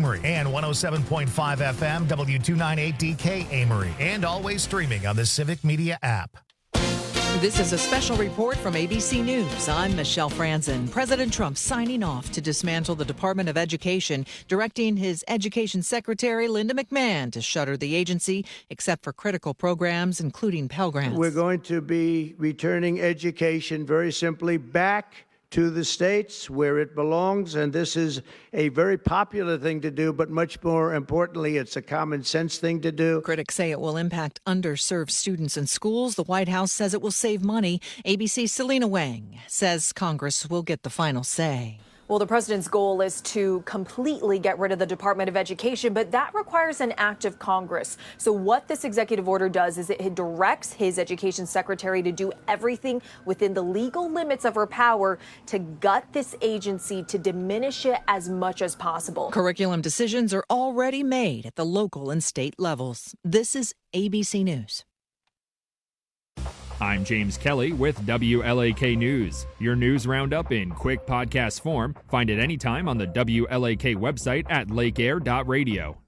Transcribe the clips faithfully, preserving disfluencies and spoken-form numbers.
Amory, and one oh seven point five F M, W two ninety-eight D K Amory, and always streaming on the Civic Media app. This is a special report from A B C News. I'm Michelle Franzen. President Trump signing off to dismantle the Department of Education, directing his Education Secretary, Linda McMahon, to shutter the agency, except for critical programs, including Pell Grants. We're going to be returning education very simply back to the states where it belongs, and this is a very popular thing to do, but much more importantly, it's a common sense thing to do. Critics say it will impact underserved students in schools. The White House says it will save money. A B C's Selena Wang says Congress will get the final say. Well, the president's goal is to completely get rid of the Department of Education, but that requires an act of Congress. So what this executive order does is it directs his education secretary to do everything within the legal limits of her power to gut this agency, to diminish it as much as possible. Curriculum decisions are already made at the local and state levels. This is A B C News. I'm James Kelly with W L A K News. Your news roundup in quick podcast form. Find it anytime on the W L A K website at lake air dot radio.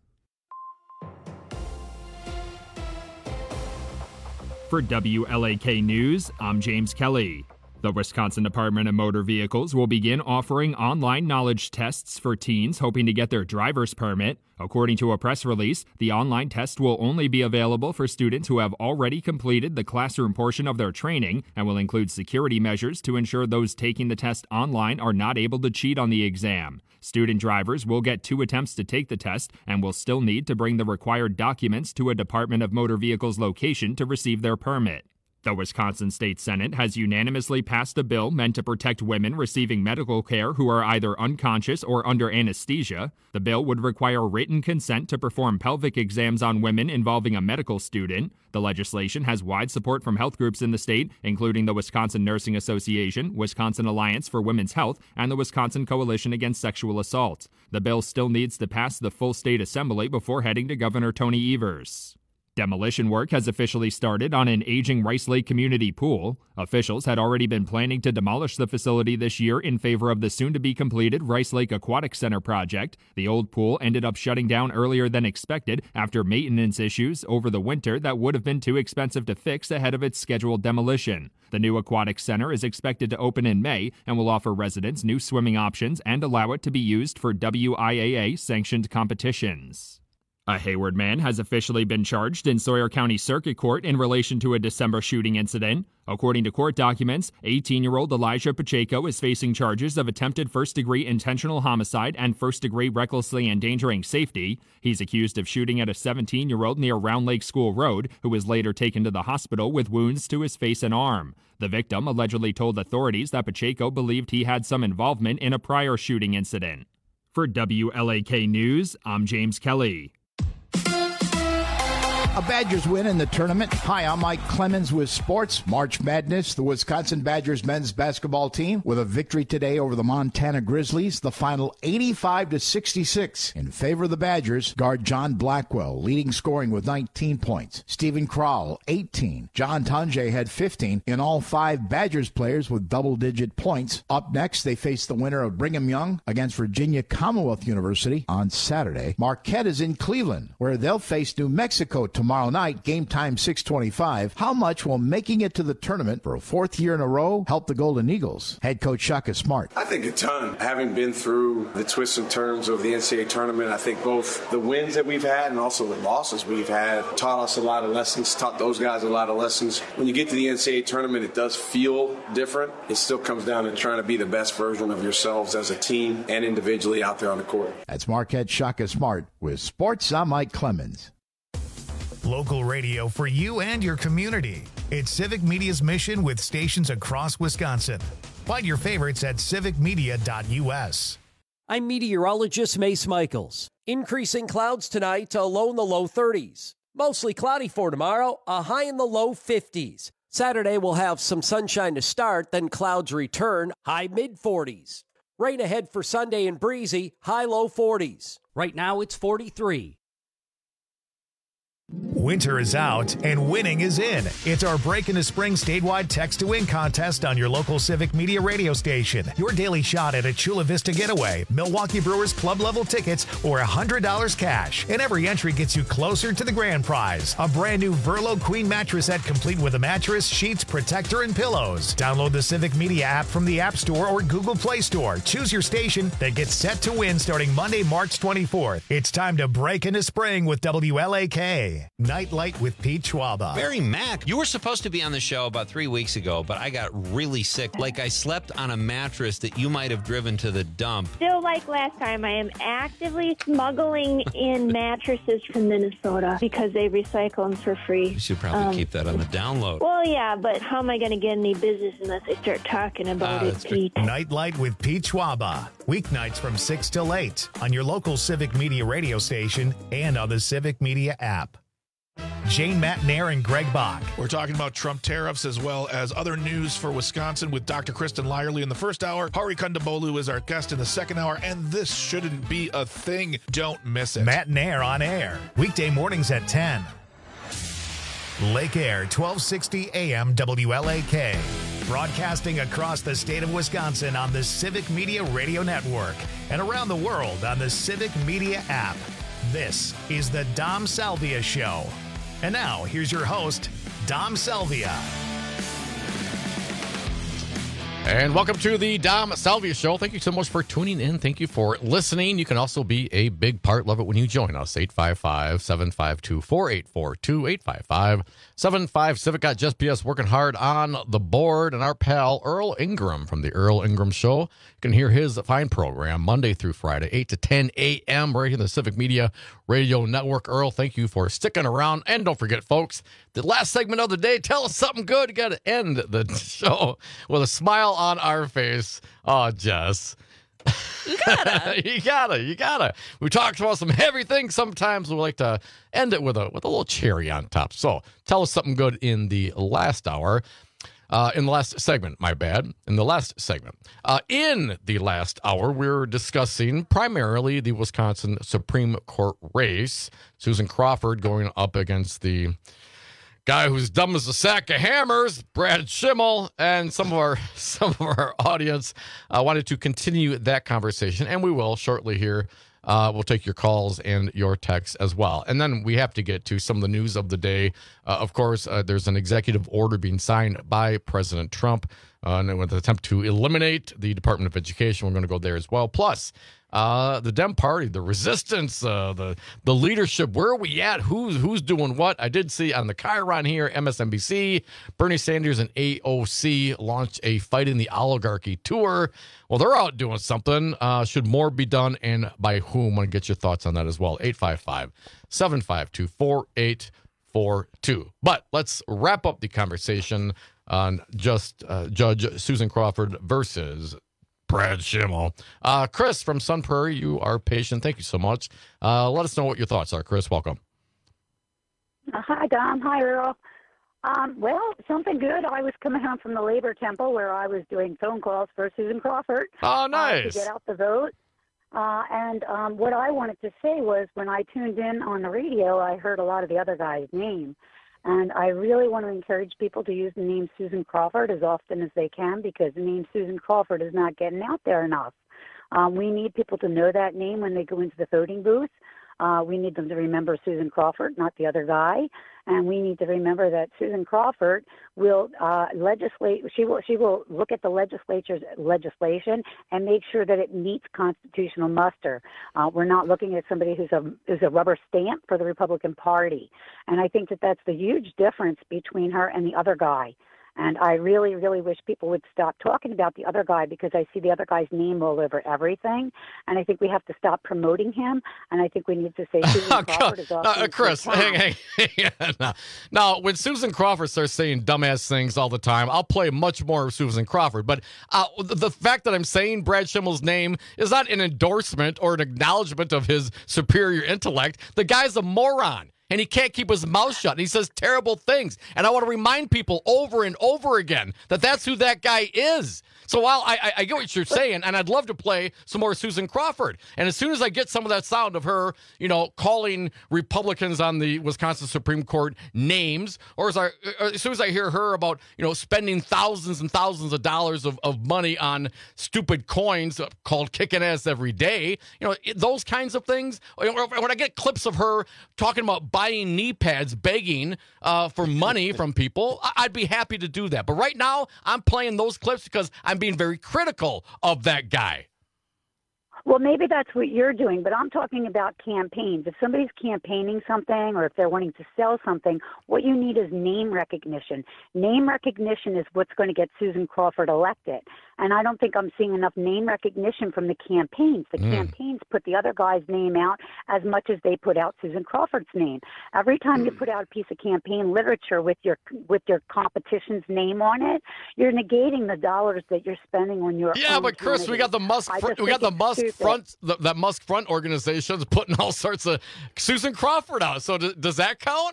For W L A K News, I'm James Kelly. The Wisconsin Department of Motor Vehicles will begin offering online knowledge tests for teens hoping to get their driver's permit. According to a press release, the online test will only be available for students who have already completed the classroom portion of their training and will include security measures to ensure those taking the test online are not able to cheat on the exam. Student drivers will get two attempts to take the test and will still need to bring the required documents to a Department of Motor Vehicles location to receive their permit. The Wisconsin State Senate has unanimously passed a bill meant to protect women receiving medical care who are either unconscious or under anesthesia. The bill would require written consent to perform pelvic exams on women involving a medical student. The legislation has wide support from health groups in the state, including the Wisconsin Nursing Association, Wisconsin Alliance for Women's Health, and the Wisconsin Coalition Against Sexual Assault. The bill still needs to pass the full state assembly before heading to Governor Tony Evers. Demolition work has officially started on an aging Rice Lake community pool. Officials had already been planning to demolish the facility this year in favor of the soon-to-be-completed Rice Lake Aquatic Center project. The old pool ended up shutting down earlier than expected after maintenance issues over the winter that would have been too expensive to fix ahead of its scheduled demolition. The new aquatic center is expected to open in May and will offer residents new swimming options and allow it to be used for W I A A-sanctioned competitions. A Hayward man has officially been charged in Sawyer County Circuit Court in relation to a December shooting incident. According to court documents, eighteen-year-old Elijah Pacheco is facing charges of attempted first-degree intentional homicide and first-degree recklessly endangering safety. He's accused of shooting at a seventeen-year-old near Round Lake School Road, who was later taken to the hospital with wounds to his face and arm. The victim allegedly told authorities that Pacheco believed he had some involvement in a prior shooting incident. For W L A K News, I'm James Kelly. A Badgers win in the tournament. Hi, I'm Mike Clemens with Sports. March Madness, the Wisconsin Badgers men's basketball team with a victory today over the Montana Grizzlies. The final eighty-five to sixty-six in favor of the Badgers. Guard John Blackwell leading scoring with nineteen points. Stephen Crowell, eighteen. John Tunje had fifteen. In all, five Badgers players with double-digit points. Up next, they face the winner of Brigham Young against Virginia Commonwealth University on Saturday. Marquette is in Cleveland, where they'll face New Mexico tomorrow. Tomorrow night, game time six twenty-five. How much will making it to the tournament for a fourth year in a row help the Golden Eagles? Head coach Shaka Smart. I think a ton. Having been through the twists and turns of the N C double A tournament, I think both the wins that we've had and also the losses we've had taught us a lot of lessons, taught those guys a lot of lessons. When you get to the N C double A tournament, it does feel different. It still comes down to trying to be the best version of yourselves as a team and individually out there on the court. That's Marquette Shaka Smart with Sports. I'm Mike Clemens. Local radio for you and your community. It's Civic Media's mission with stations across Wisconsin. Find your favorites at civic media dot u s. I'm meteorologist Mace Michaels. Increasing clouds tonight to a low in the low thirties. Mostly cloudy for tomorrow, a high in the low fifties. Saturday we'll have some sunshine to start, then clouds return, high mid forties. Rain ahead for Sunday and breezy, high low forties. Right now it's forty-three. Winter is out and winning is in. It's our Break into Spring statewide text to win contest on your local Civic Media radio station. Your daily shot at a Chula Vista getaway, Milwaukee Brewers club level tickets, or one hundred dollars cash. And every entry gets you closer to the grand prize. A brand new Verlo Queen mattress set complete with a mattress, sheets, protector, and pillows. Download the Civic Media app from the App Store or Google Play Store. Choose your station that gets set to win starting Monday, March twenty-fourth. It's time to break into spring with W L A K. Nightlight with Pete Schwaba. Barry Mack, you were supposed to be on the show about three weeks ago, but I got really sick. Like I slept on a mattress that you might have driven to the dump. Still like last time, I am actively smuggling in mattresses from Minnesota because they recycle them for free. You should probably um, keep that on the download. Well, yeah, but how am I going to get any business unless I start talking about uh, it, Pete? Nightlight with Pete Schwaba. Weeknights from six till eight on your local Civic Media radio station and on the Civic Media app. Jane Matnair and Greg Bach. We're talking about Trump tariffs as well as other news for Wisconsin with Doctor Kristen Lyerly in the first hour. Hari Kondabolu is our guest in the second hour, and this shouldn't be a thing. Don't miss it. Matnair on air. Weekday mornings at ten. Lake Air, twelve sixty A M W L A K. Broadcasting across the state of Wisconsin on the Civic Media Radio Network and around the world on the Civic Media app. This is the Dom Salvia Show. And now, here's your host, Dom Salvia. And welcome to the Dom Salvia Show. Thank you so much for tuning in. Thank you for listening. You can also be a big part. Love it when you join us. eight five five, seven five two, four eight four two, eight five five, seven five Civic got Just B S working hard on the board. And our pal Earl Ingram from the Earl Ingram Show. You can hear his fine program Monday through Friday, eight to ten A M right here in the Civic Media Radio Network. Earl, thank you for sticking around. And don't forget, folks, the last segment of the day, tell us something good. You got to end the show with a smile on our face. Oh, Jess. You gotta. you gotta. You gotta. We talked about some heavy things. Sometimes we like to end it with a with a little cherry on top. So tell us something good in the last hour. Uh, in the last segment, my bad. In the last segment. Uh, in the last hour, we we're discussing primarily the Wisconsin Supreme Court race. Susan Crawford going up against the guy who's dumb as a sack of hammers, Brad Schimmel, and some of our some of our audience uh, wanted to continue that conversation, and we will shortly here. Uh, we'll take your calls and your texts as well. And then we have to get to some of the news of the day. Uh, of course, uh, there's an executive order being signed by President Trump uh, and with an attempt to eliminate the Department of Education. We're going to go there as well. Plus, uh, the Dem Party, the resistance, uh, the the leadership. Where are we at? Who's who's doing what? I did see on the Chiron here, M S N B C, Bernie Sanders and A O C launched a Fighting the Oligarchy tour. Well, they're out doing something. Uh, should more be done, and by whom? I want to get your thoughts on that as well. eight five five, seven five two, four eight four two. But let's wrap up the conversation on just uh, Judge Susan Crawford versus Brad Schimmel. Uh, Chris from Sun Prairie, you are patient. Thank you so much. Uh, let us know what your thoughts are, Chris. Welcome. Uh, hi, Dom. Hi, Earl. Um, well, something good. I was coming home from the Labor Temple where I was doing phone calls for Susan Crawford. Oh, nice. Uh, to get out the vote. Uh, and um, what I wanted to say was when I tuned in on the radio, I heard a lot of the other guys' name. And I really want to encourage people to use the name Susan Crawford as often as they can because the name Susan Crawford is not getting out there enough. Um, we need people to know that name when they go into the voting booth. Uh, we need them to remember Susan Crawford, not the other guy. And we need to remember that Susan Crawford will uh, legislate. She will. She will look at the legislature's legislation and make sure that it meets constitutional muster. Uh, we're not looking at somebody who's a who's a rubber stamp for the Republican Party. And I think that that's the huge difference between her and the other guy. And I really, really wish people would stop talking about the other guy because I see the other guy's name all over everything. And I think we have to stop promoting him. And I think we need to say Susan Crawford is off. Uh, Chris, hang, hang, hang. Now, now, when Susan Crawford starts saying dumbass things all the time, I'll play much more of Susan Crawford. But uh, the fact that I'm saying Brad Schimmel's name is not an endorsement or an acknowledgement of his superior intellect. The guy's a moron. and he can't keep his mouth shut. And he says terrible things. And I want to remind people over and over again that that's who that guy is. So while I, I, I get what you're saying, and I'd love to play some more Susan Crawford. And as soon as I get some of that sound of her, you know, calling Republicans on the Wisconsin Supreme Court names, or as, I, or as soon as I hear her about, you know, spending thousands and thousands of dollars of, of money on stupid coins called kicking ass every day, you know, those kinds of things. When I get clips of her talking about buying knee pads, begging uh, for money from people, I'd be happy to do that. But right now, I'm playing those clips because I'm being very critical of that guy. Well, maybe that's what you're doing, but I'm talking about campaigns. If somebody's campaigning something or if they're wanting to sell something, what you need is name recognition. Name recognition is what's going to get Susan Crawford elected. And I don't think I'm seeing enough name recognition from the campaigns. The mm. campaigns put the other guy's name out as much as they put out Susan Crawford's name. Every time mm. you put out a piece of campaign literature with your with your competition's name on it, you're negating the dollars that you're spending on your yeah, own but Chris, candidate. we got the Musk fr- we got the Musk stupid. front the, that Musk front organizations putting all sorts of Susan Crawford out. So d- does that count?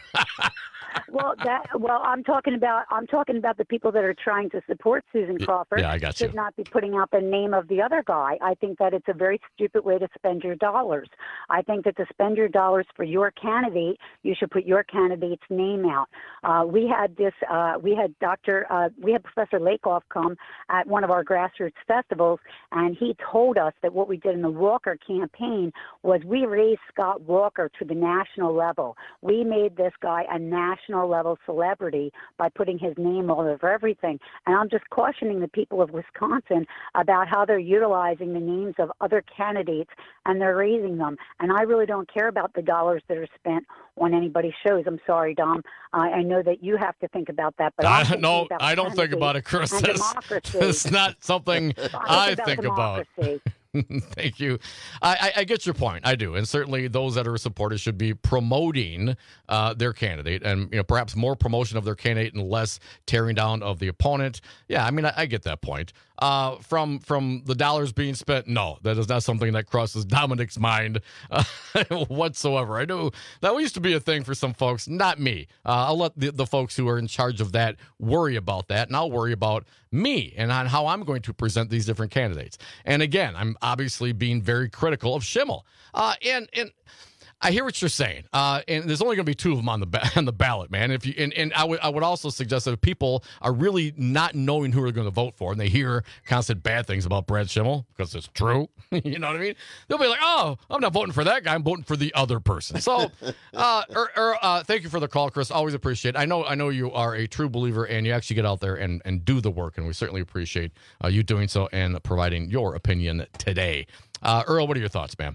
Well, that well, I'm talking about I'm talking about the people that are trying to support Susan Crawford. Yeah, I got you. Should not be putting out the name of the other guy. I think that it's a very stupid way to spend your dollars. I think that to spend your dollars for your candidate, you should put your candidate's name out. Uh, we had this. Uh, we had Doctor Uh, we had Professor Lakoff come at one of our grassroots festivals, and he told us that what we did in the Walker campaign was we raised Scott Walker to the national level. We made this guy a national level celebrity by putting his name all over everything. And I'm just cautioning the people of Wisconsin about how they're utilizing the names of other candidates and they're raising them. And I really don't care about the dollars that are spent on anybody's shows. I'm sorry, Dom. Uh, I know that you have to think about that, but I, no, I don't think about it, Chris. It's not something I, I think about. Thank you. I, I, I get your point. I do, and certainly those that are supporters should be promoting uh, their candidate, and you know perhaps more promotion of their candidate and less tearing down of the opponent. Yeah, I mean I, I get that point. Uh, from from the dollars being spent, no, that is not something that crosses Dominic's mind uh, whatsoever. I know that used to be a thing for some folks, not me. Uh, I'll let the, the folks who are in charge of that worry about that, and I'll worry about me and on how I'm going to present these different candidates. And again, I'm obviously being very critical of Schimmel. Uh, and and I hear what you're saying, uh, and there's only going to be two of them on the ba- on the ballot, man. If you and, and I would I would also suggest that if people are really not knowing who they're going to vote for, and they hear constant bad things about Brad Schimmel because it's true, you know what I mean? They'll be like, "Oh, I'm not voting for that guy. I'm voting for the other person." So, uh, er, er, uh, thank you for the call, Chris. Always appreciate it. I know I know you are a true believer, and you actually get out there and, and do the work, and we certainly appreciate uh, you doing so and providing your opinion today. Uh, Earl, what are your thoughts, man?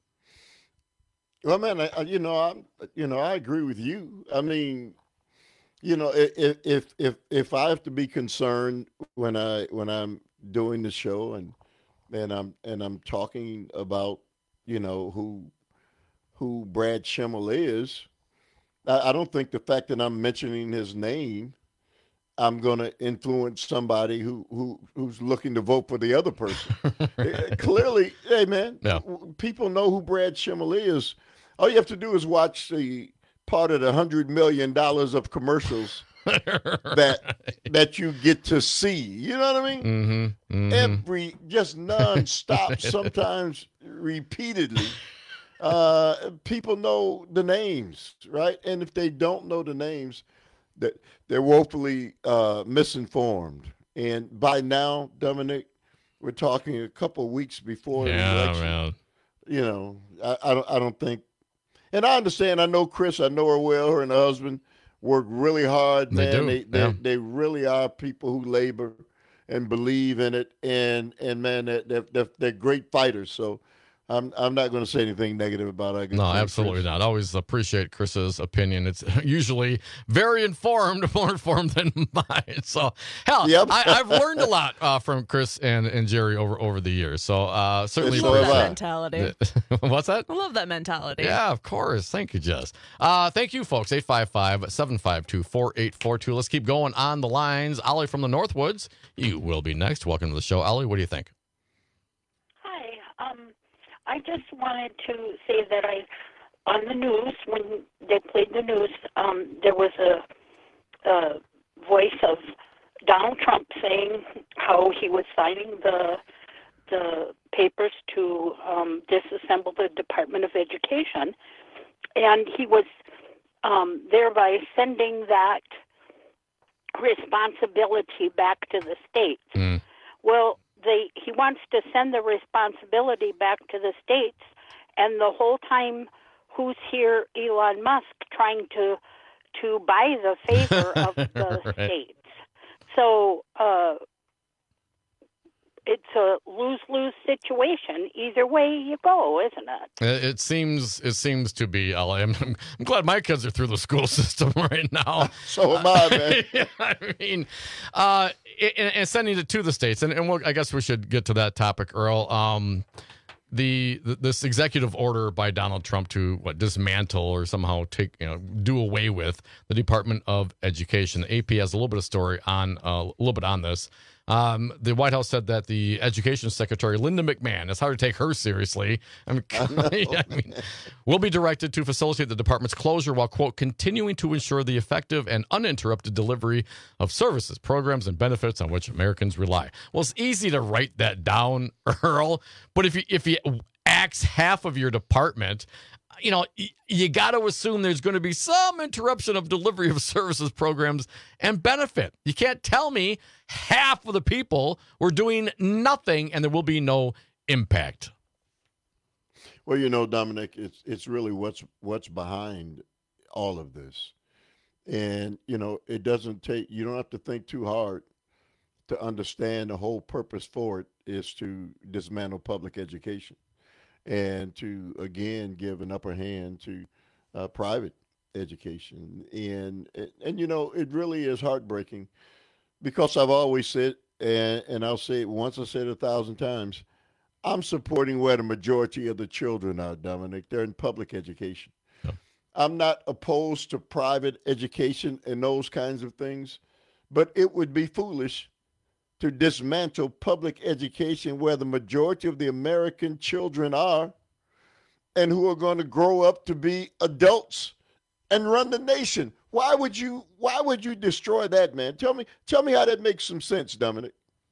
Well, man, I, you know, I, you know, I agree with you. I mean, you know, if if if if I have to be concerned when I when I'm doing the show and and I'm and I'm talking about, you know, who who Brad Schimmel is, I, I don't think the fact that I'm mentioning his name, I'm going to influence somebody who who who's looking to vote for the other person. Clearly, hey man, yeah. people know who Brad Schimmel is. All you have to do is watch the part of the hundred million dollars of commercials that that you get to see. You know what I mean? Mm-hmm, mm-hmm. Every just nonstop, sometimes repeatedly. Uh, people know the names, right? And if they don't know the names, that they're woefully uh, misinformed. And by now, Dominic, we're talking a couple of weeks before yeah, the election. Man. You know, I, I don't. I don't think. And I understand. I know Chris. I know her well. Her and her husband work really hard, man. They do. They, they, yeah. they really are people who labor and believe in it. And and man, they're they're, they're great fighters. So I'm I'm not going to say anything negative about it. No, absolutely Chris. not. Always appreciate Chris's opinion. It's usually very informed, more informed than mine. So, hell, yep. I, I've learned a lot uh, from Chris and, and Jerry over, over the years. So, uh, certainly. I love that mentality. What's that? I love that mentality. Yeah, of course. Thank you, Jess. Uh, thank you, folks. eight five five, seven five two, four eight four two. Let's keep going on the lines. Ollie from the Northwoods, you will be next. Welcome to the show. Ollie, what do you think? Hi. Um. I just wanted to say that I, on the news, when they played the news, um, there was a, a voice of Donald Trump saying how he was signing the the papers to um, disassemble the Department of Education, and he was um, thereby sending that responsibility back to the states. Mm. Well, they he wants to send the responsibility back to the states, and the whole time, who's here? Elon Musk trying to to buy the favor of the Right. states. So uh, it's a lose-lose situation. Either way you go, isn't it? It it seems it seems to be. L A. I'm, I'm glad my kids are through the school system right now. So am I, man. Yeah, I mean, uh, and, and sending it to the states, and, and we'll, I guess we should get to that topic, Earl. Um, the, the this executive order by Donald Trump to what dismantle or somehow take you know do away with the Department of Education. The A P has a little bit of story on uh, a little bit on this. Um, the White House said that the Education Secretary, Linda McMahon, it's hard to take her seriously. I mean, I mean, will be directed to facilitate the department's closure while, quote, continuing to ensure the effective and uninterrupted delivery of services, programs, and benefits on which Americans rely. Well, it's easy to write that down, Earl, but if you, if you axe half of your department, you know, you got to assume there's going to be some interruption of delivery of services, programs, and benefit. You can't tell me half of the people were doing nothing and there will be no impact. Well, you know, Dominic, it's it's really what's what's behind all of this. And, you know, it doesn't take, you don't have to think too hard to understand the whole purpose for it is to dismantle public education. And to, again, give an upper hand to uh, private education. And, and, and, you know, it really is heartbreaking because I've always said, and, and I'll say it once, I said it a thousand times, I'm supporting where the majority of the children are, Dominic. They're in public education. Yeah. I'm not opposed to private education and those kinds of things, but it would be foolish to dismantle public education where the majority of the American children are and who are going to grow up to be adults and run the nation. Why would you why would you destroy that, man? Tell me tell me how that makes some sense, Dominic.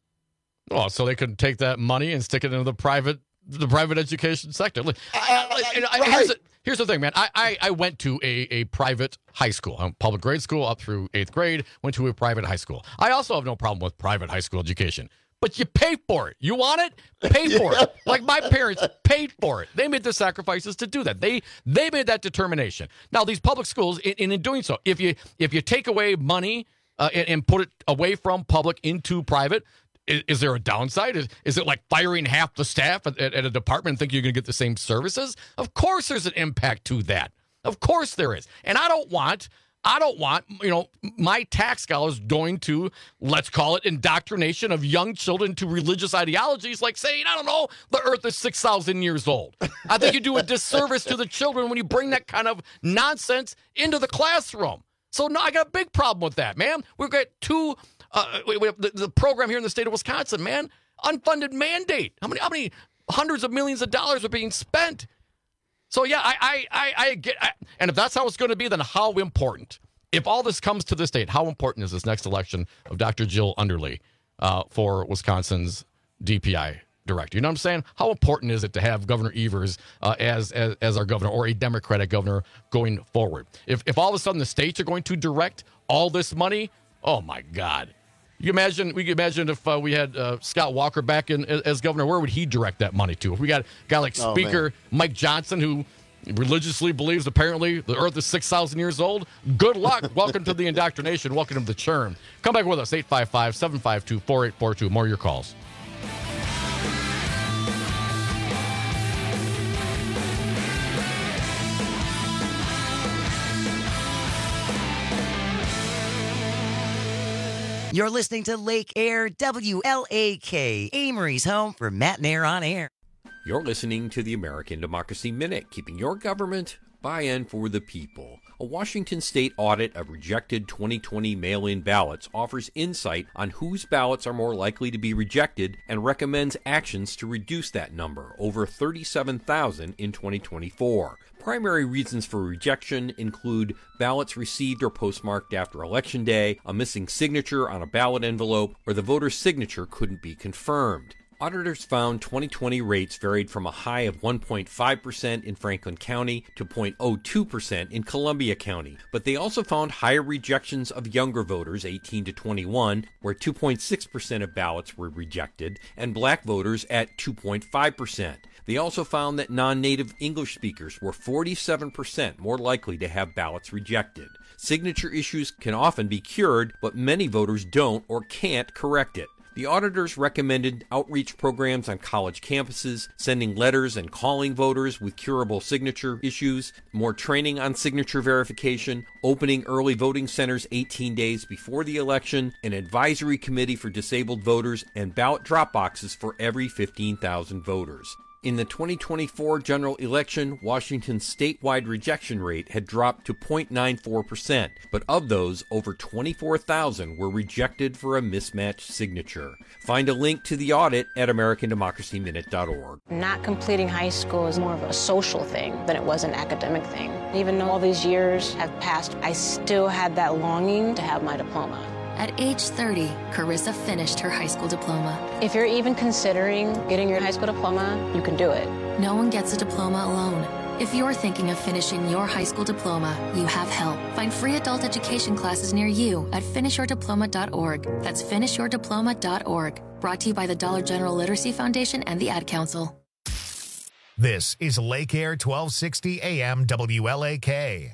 Oh, so they could take that money and stick it into the private the private education sector. I, I, I, I, right. here's, the, here's the thing, man. I, I, I went to a, a private high school, a public grade school up through eighth grade, went to a private high school. I also have no problem with private high school education, but you pay for it. You want it? Pay for Yeah. it. Like my parents paid for it. They made the sacrifices to do that. They they made that determination. Now, these public schools, in, in doing so, if you if you take away money uh, and, and put it away from public into private, Is, is there a downside? Is, is it like firing half the staff at, at, at a department and think you're going to get the same services? Of course there's an impact to that. Of course there is. And I don't want, I don't want, you know, my tax dollars going to, let's call it indoctrination of young children to religious ideologies like saying, I don't know, the earth is six thousand years old. I think you do a disservice to the children when you bring that kind of nonsense into the classroom. So no, I got a big problem with that, man. We've got two... Uh, we, we have the, the program here in the state of Wisconsin, man, unfunded mandate. How many, how many hundreds of millions of dollars are being spent? So yeah, I, I, I, I get, I, and if that's how it's going to be, then how important? If all this comes to the state, how important is this next election of Doctor Jill Underly uh, for Wisconsin's D P I director? You know what I'm saying? How important is it to have Governor Evers uh, as, as as our governor or a Democratic governor going forward? If if all of a sudden the states are going to direct all this money, oh my God. You imagine we could imagine if uh, we had uh, Scott Walker back in as, as governor, where would he direct that money to? If we got a guy like Oh, Speaker man. Mike Johnson, who religiously believes apparently the earth is six thousand years old, good luck. Welcome to the indoctrination. Welcome to the churn. Come back with us, eight five five, seven five two, four eight four two. More of your calls. You're listening to Lake Air, W L A K, Amory's home for Matt and Air on Air. You're listening to the American Democracy Minute, keeping your government by and for the people. A Washington state audit of rejected twenty twenty mail-in ballots offers insight on whose ballots are more likely to be rejected and recommends actions to reduce that number, over thirty-seven thousand in twenty twenty-four. Primary reasons for rejection include ballots received or postmarked after Election Day, a missing signature on a ballot envelope, or the voter's signature couldn't be confirmed. Auditors found twenty twenty rates varied from a high of one point five percent in Franklin County to zero point zero two percent in Columbia County, but they also found higher rejections of younger voters, eighteen to twenty-one, where two point six percent of ballots were rejected, and black voters at two point five percent. They also found that non-native English speakers were forty-seven percent more likely to have ballots rejected. Signature issues can often be cured, but many voters don't or can't correct it. The auditors recommended outreach programs on college campuses, sending letters and calling voters with curable signature issues, more training on signature verification, opening early voting centers eighteen days before the election, an advisory committee for disabled voters, and ballot drop boxes for every fifteen thousand voters. In the twenty twenty-four general election, Washington's statewide rejection rate had dropped to zero point nine four percent, but of those, over twenty-four thousand were rejected for a mismatched signature. Find a link to the audit at American Democracy Minute dot org. Not completing high school is more of a social thing than it was an academic thing. Even though all these years have passed, I still had that longing to have my diploma. At age thirty, Carissa finished her high school diploma. If you're even considering getting your high school diploma, you can do it. No one gets a diploma alone. If you're thinking of finishing your high school diploma, you have help. Find free adult education classes near you at finish your diploma dot org. That's finish your diploma dot org. Brought to you by the Dollar General Literacy Foundation and the Ad Council. This is Lake Air twelve sixty A M W L A K.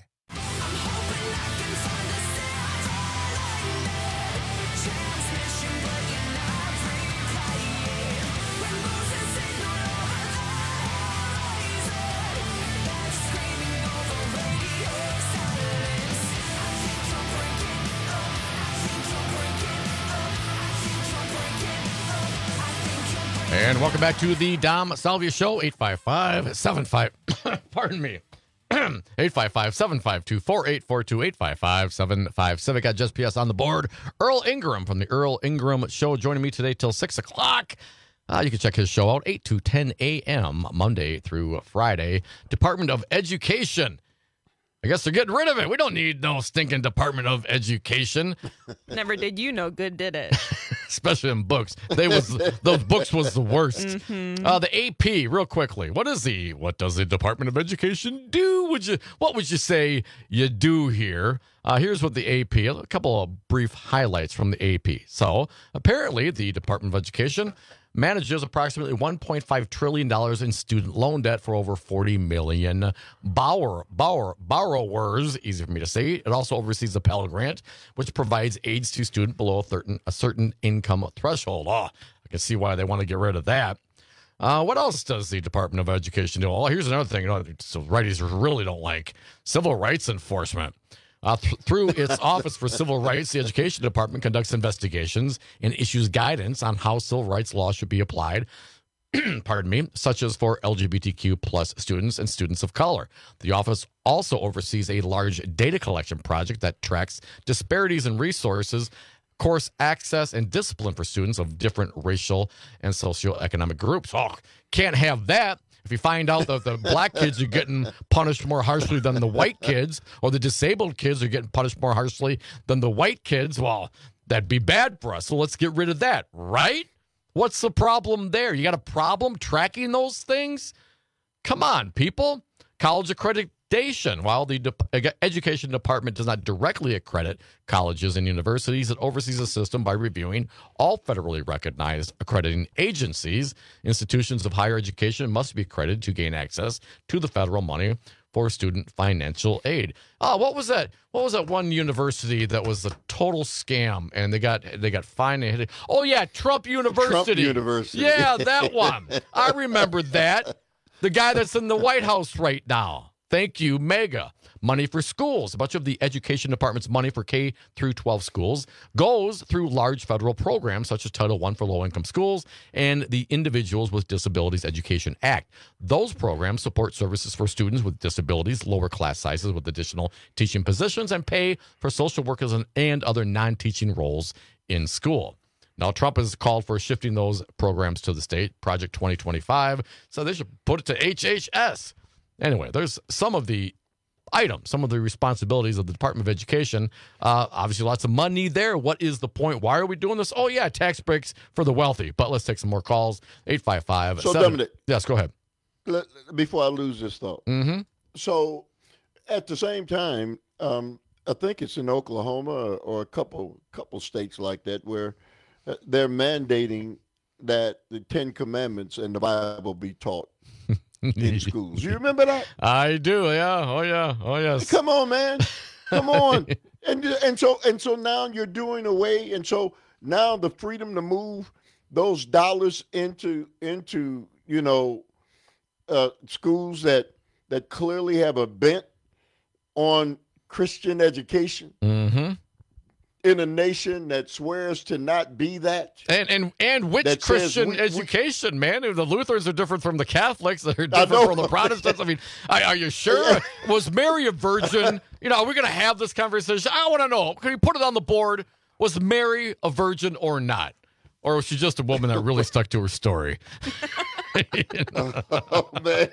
And welcome back to the Dom Salvia Show, eight five five, seven five, pardon me, eight five five, seven five two, four eight four two, eight five five, seven five Civic. Got Just P S on the board. Earl Ingram from the Earl Ingram Show joining me today till six o'clock. Uh, you can check his show out, eight to ten a.m., Monday through Friday. Department of Education. I guess they're getting rid of it. We don't need no stinking Department of Education. Never did you know good, did it? Especially in books. They was those books was the worst. Mm-hmm. Uh, the A P, real quickly. What is the what does the Department of Education do? Would you what would you say you do here? Uh, here's what the A P, a couple of brief highlights from the A P. So apparently the Department of Education manages approximately one point five trillion dollars in student loan debt for over forty million borrower, borrower, borrowers, easy for me to say. It also oversees the Pell Grant, which provides aids to students below a certain, a certain income threshold. Oh, I can see why they want to get rid of that. Uh, what else does the Department of Education do? Oh, here's another thing, you know, so righties really don't like civil rights enforcement. Uh, th- through its Office for Civil Rights, the Education Department conducts investigations and issues guidance on how civil rights law should be applied, pardon me, such as for L G B T Q plus students and students of color. The office also oversees a large data collection project that tracks disparities in resources, course access, and discipline for students of different racial and socioeconomic groups. Oh, can't have that. If you find out that the black kids are getting punished more harshly than the white kids, or the disabled kids are getting punished more harshly than the white kids, well, that'd be bad for us. So let's get rid of that, right? What's the problem there? You got a problem tracking those things? Come on, people. College accreditation. While the De- Education Department does not directly accredit colleges and universities, it oversees the system by reviewing all federally recognized accrediting agencies. Institutions of higher education must be accredited to gain access to the federal money for student financial aid. Oh, what was that? What was that one university that was a total scam and they got they got fined? And hit it? Oh yeah, Trump University. Trump University. Yeah, that one. I remember that. The guy that's in the White House right now. Thank you, MEGA. Money for schools. A bunch of the education department's money for K through twelve schools goes through large federal programs such as Title one for low-income schools and the Individuals with Disabilities Education Act. Those programs support services for students with disabilities, lower class sizes with additional teaching positions, and pay for social workers and, and other non-teaching roles in school. Now, Trump has called for shifting those programs to the state, Project twenty twenty-five, so they should put it to H H S. Anyway, there's some of the items, some of the responsibilities of the Department of Education. Uh, obviously, lots of money there. What is the point? Why are we doing this? Oh, yeah, tax breaks for the wealthy. But let's take some more calls. eight five five. So, Dominic. Yes, go ahead. Let, before I lose this thought. Mm-hmm. So, at the same time, um, I think it's in Oklahoma or, or a couple couple states like that where uh, they're mandating that the Ten Commandments and the Bible be taught in schools. You remember that? I do, yeah. Oh, yeah. Oh, yes. Come on, man. Come on. and and so and so now you're doing away, and so now the freedom to move those dollars into into you know uh, schools that that clearly have a bent on Christian education. Mm-hmm. In a nation that swears to not be that. And and and which that Christian we, education, we, man? The Lutherans are different from the Catholics. They're different from the Protestants. I mean, are, are you sure? Was Mary a virgin? You know, are we going to have this conversation? I want to know. Can you put it on the board? Was Mary a virgin or not? Or was she just a woman that really stuck to her story? You know? Oh, man.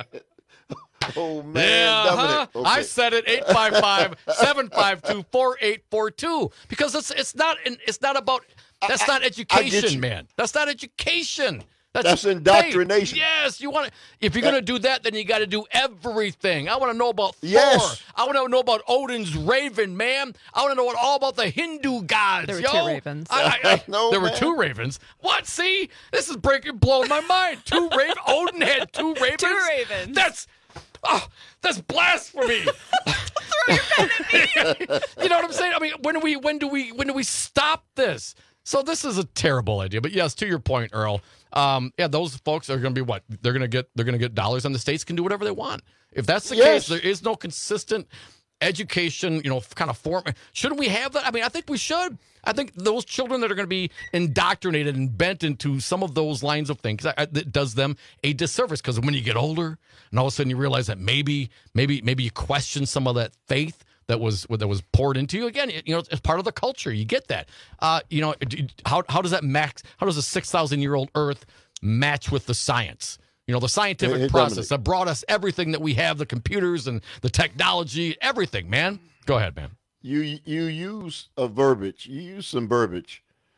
Oh, man. Yeah, huh? Okay. I said it. eight five five, seven five two, four eight four two. Because it's it's not it's not about that's I, not education, man. That's not education. That's, that's indoctrination. Hey, yes, you want to. If you're going to do that, then you got to do everything. I want to know about Thor. Yes. I want to know about Odin's raven, man. I want to know all about the Hindu gods. There were yo. two ravens. I, I, I, no, there man. were two ravens. What? See, this is breaking, blowing my mind. Two ravens. Odin had two ravens. Two ravens. That's. Oh, that's blasphemy. Throw your pen at me. You know what I'm saying? I mean, when do we when do we when do we stop this? So this is a terrible idea. But yes, to your point, Earl. Um, yeah, those folks are going to be what? They're going to get they're going to get dollars, and the states can do whatever they want. If that's the yes. case, there is no consistent education, you know, kind of form. Shouldn't we have that? I mean, I think we should. I think those children that are going to be indoctrinated and bent into some of those lines of things, it does them a disservice. Because when you get older, and all of a sudden you realize that maybe, maybe, maybe you question some of that faith that was that was poured into you. Again, you know, it's part of the culture. You get that. Uh, you know, how how does that max? How does a six thousand year old Earth match with the science? You know, the scientific hey, hey, Dominic. process that brought us everything that we have, the computers and the technology, everything, man. Go ahead, man. You you use a verbiage. You use some verbiage.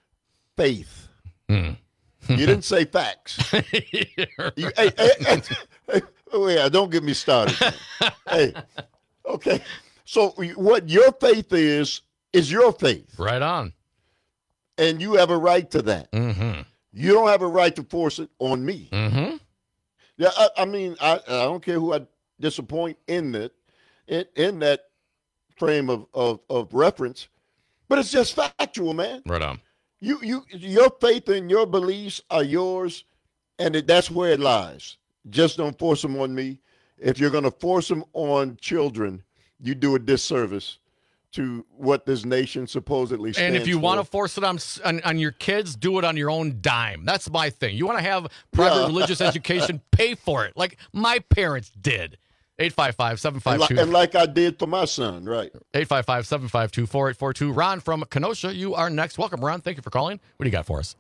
Faith. Mm. You didn't say facts. you, hey, hey, hey, hey, oh yeah, don't get me started. Hey, okay. So what your faith is is your faith. Right on. And you have a right to that. Mm-hmm. You don't have a right to force it on me. Mm-hmm. Yeah, I, I mean, I, I don't care who I disappoint in that, in, in that frame of, of, of reference, but it's just factual, man. Right on. You you your faith and your beliefs are yours, and it, that's where it lies. Just don't force them on me. If you're going to force them on children, you do a disservice to what this nation supposedly stands for. And if you for. want to force it on, on on your kids, do it on your own dime. That's my thing. You want to have private Yeah. religious education, pay for it, like my parents did. eight five five, seven five two. And, li- and like I did for my son, right? eight five five, seven five two, four eight four two. Ron from Kenosha, you are next. Welcome, Ron. Thank you for calling. What do you got for us?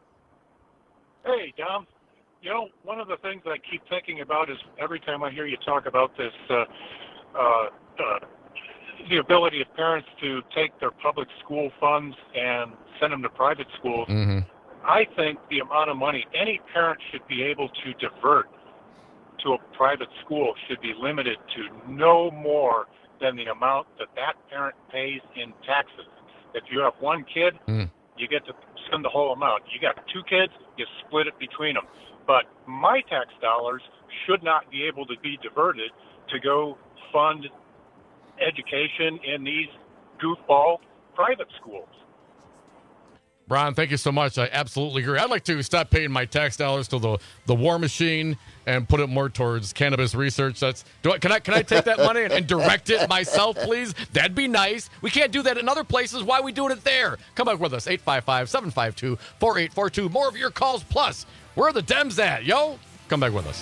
Hey, Dom. You know, one of the things I keep thinking about is every time I hear you talk about this, uh, uh, uh, the ability of parents to take their public school funds and send them to private schools, Mm-hmm. I think the amount of money any parent should be able to divert to a private school should be limited to no more than the amount that that parent pays in taxes. If you have one kid, Mm. you get to spend the whole amount. You got two kids, you split it between them. But my tax dollars should not be able to be diverted to go fund education in these goofball private schools. Ron, thank you so much. I absolutely agree. I'd like to stop paying my tax dollars to the, the war machine and put it more towards cannabis research. That's do I, can I can I take that money and, and direct it myself, please? That'd be nice. We can't do that in other places. Why are we doing it there? Come back with us, eight five five, seven five two, four eight four two. More of your calls, plus where are the Dems at, yo? Come back with us.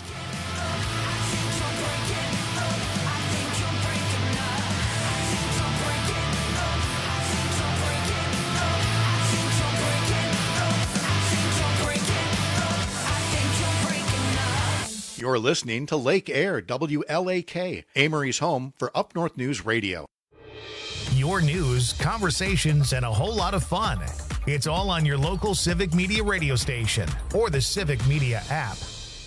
You're listening to Lake Air, W L A K, Amory's home for Up North News Radio. Your news, conversations, and a whole lot of fun. It's all on your local Civic Media radio station or the Civic Media app.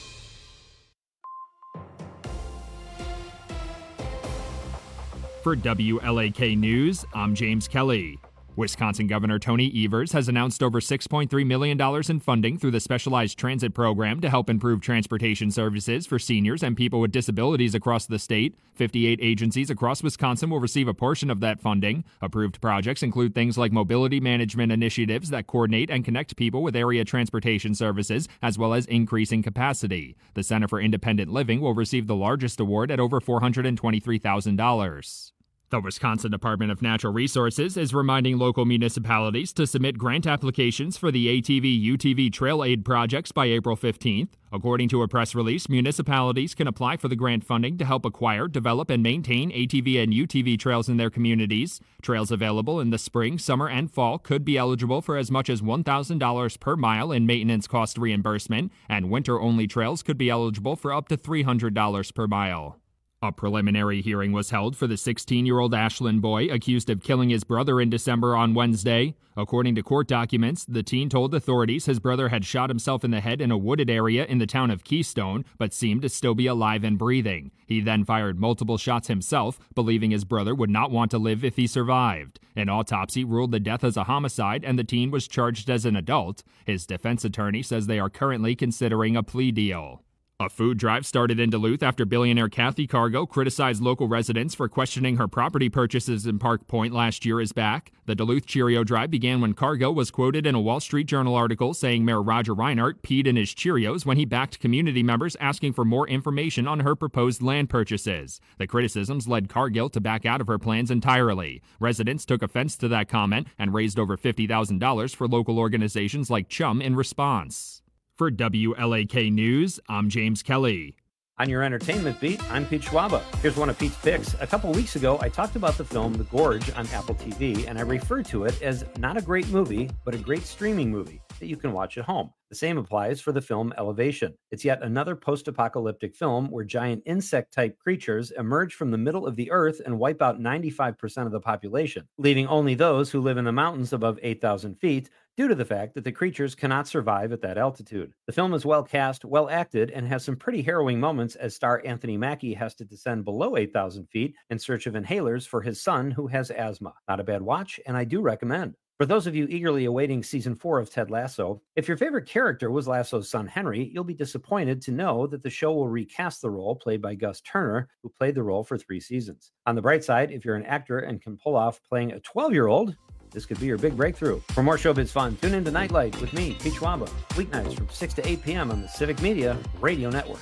For W L A K News, I'm James Kelly. Wisconsin Governor Tony Evers has announced over six point three million dollars in funding through the Specialized Transit Program to help improve transportation services for seniors and people with disabilities across the state. fifty-eight agencies across Wisconsin will receive a portion of that funding. Approved projects include things like mobility management initiatives that coordinate and connect people with area transportation services, as well as increasing capacity. The Center for Independent Living will receive the largest award at over four hundred twenty-three thousand dollars. The Wisconsin Department of Natural Resources is reminding local municipalities to submit grant applications for the A T V U T V Trail Aid projects by April fifteenth. According to a press release, municipalities can apply for the grant funding to help acquire, develop, and maintain A T V and U T V trails in their communities. Trails available in the spring, summer, and fall could be eligible for as much as one thousand dollars per mile in maintenance cost reimbursement, and winter-only trails could be eligible for up to three hundred dollars per mile. A preliminary hearing was held for the sixteen-year-old Ashland boy accused of killing his brother in December on Wednesday. According to court documents, the teen told authorities his brother had shot himself in the head in a wooded area in the town of Keystone, but seemed to still be alive and breathing. He then fired multiple shots himself, believing his brother would not want to live if he survived. An autopsy ruled the death as a homicide, and the teen was charged as an adult. His defense attorney says they are currently considering a plea deal. A food drive started in Duluth after billionaire Kathy Cargo criticized local residents for questioning her property purchases in Park Point last year is back. The Duluth Cheerio drive began when Cargo was quoted in a Wall Street Journal article saying Mayor Roger Reinhardt peed in his Cheerios when he backed community members asking for more information on her proposed land purchases. The criticisms led Cargill to back out of her plans entirely. Residents took offense to that comment and raised over fifty thousand dollars for local organizations like Chum in response. For W L A K News, I'm James Kelly. On your entertainment beat, I'm Pete Schwaba. Here's one of Pete's picks. A couple weeks ago, I talked about the film The Gorge on Apple T V, and I referred to it as not a great movie, but a great streaming movie that you can watch at home. The same applies for the film Elevation. It's yet another post-apocalyptic film where giant insect-type creatures emerge from the middle of the earth and wipe out ninety-five percent of the population, leaving only those who live in the mountains above eight thousand feet due to the fact that the creatures cannot survive at that altitude. The film is well cast, well acted, and has some pretty harrowing moments as star Anthony Mackie has to descend below eight thousand feet in search of inhalers for his son who has asthma. Not a bad watch, and I do recommend. For those of you eagerly awaiting season four of Ted Lasso, if your favorite character was Lasso's son Henry, you'll be disappointed to know that the show will recast the role played by Gus Turner, who played the role for three seasons. On the bright side, if you're an actor and can pull off playing a twelve-year-old, this could be your big breakthrough. For more showbiz fun, tune in to Nightlight with me, Pete Schwaba, weeknights from six to eight p.m. on the Civic Media Radio Network.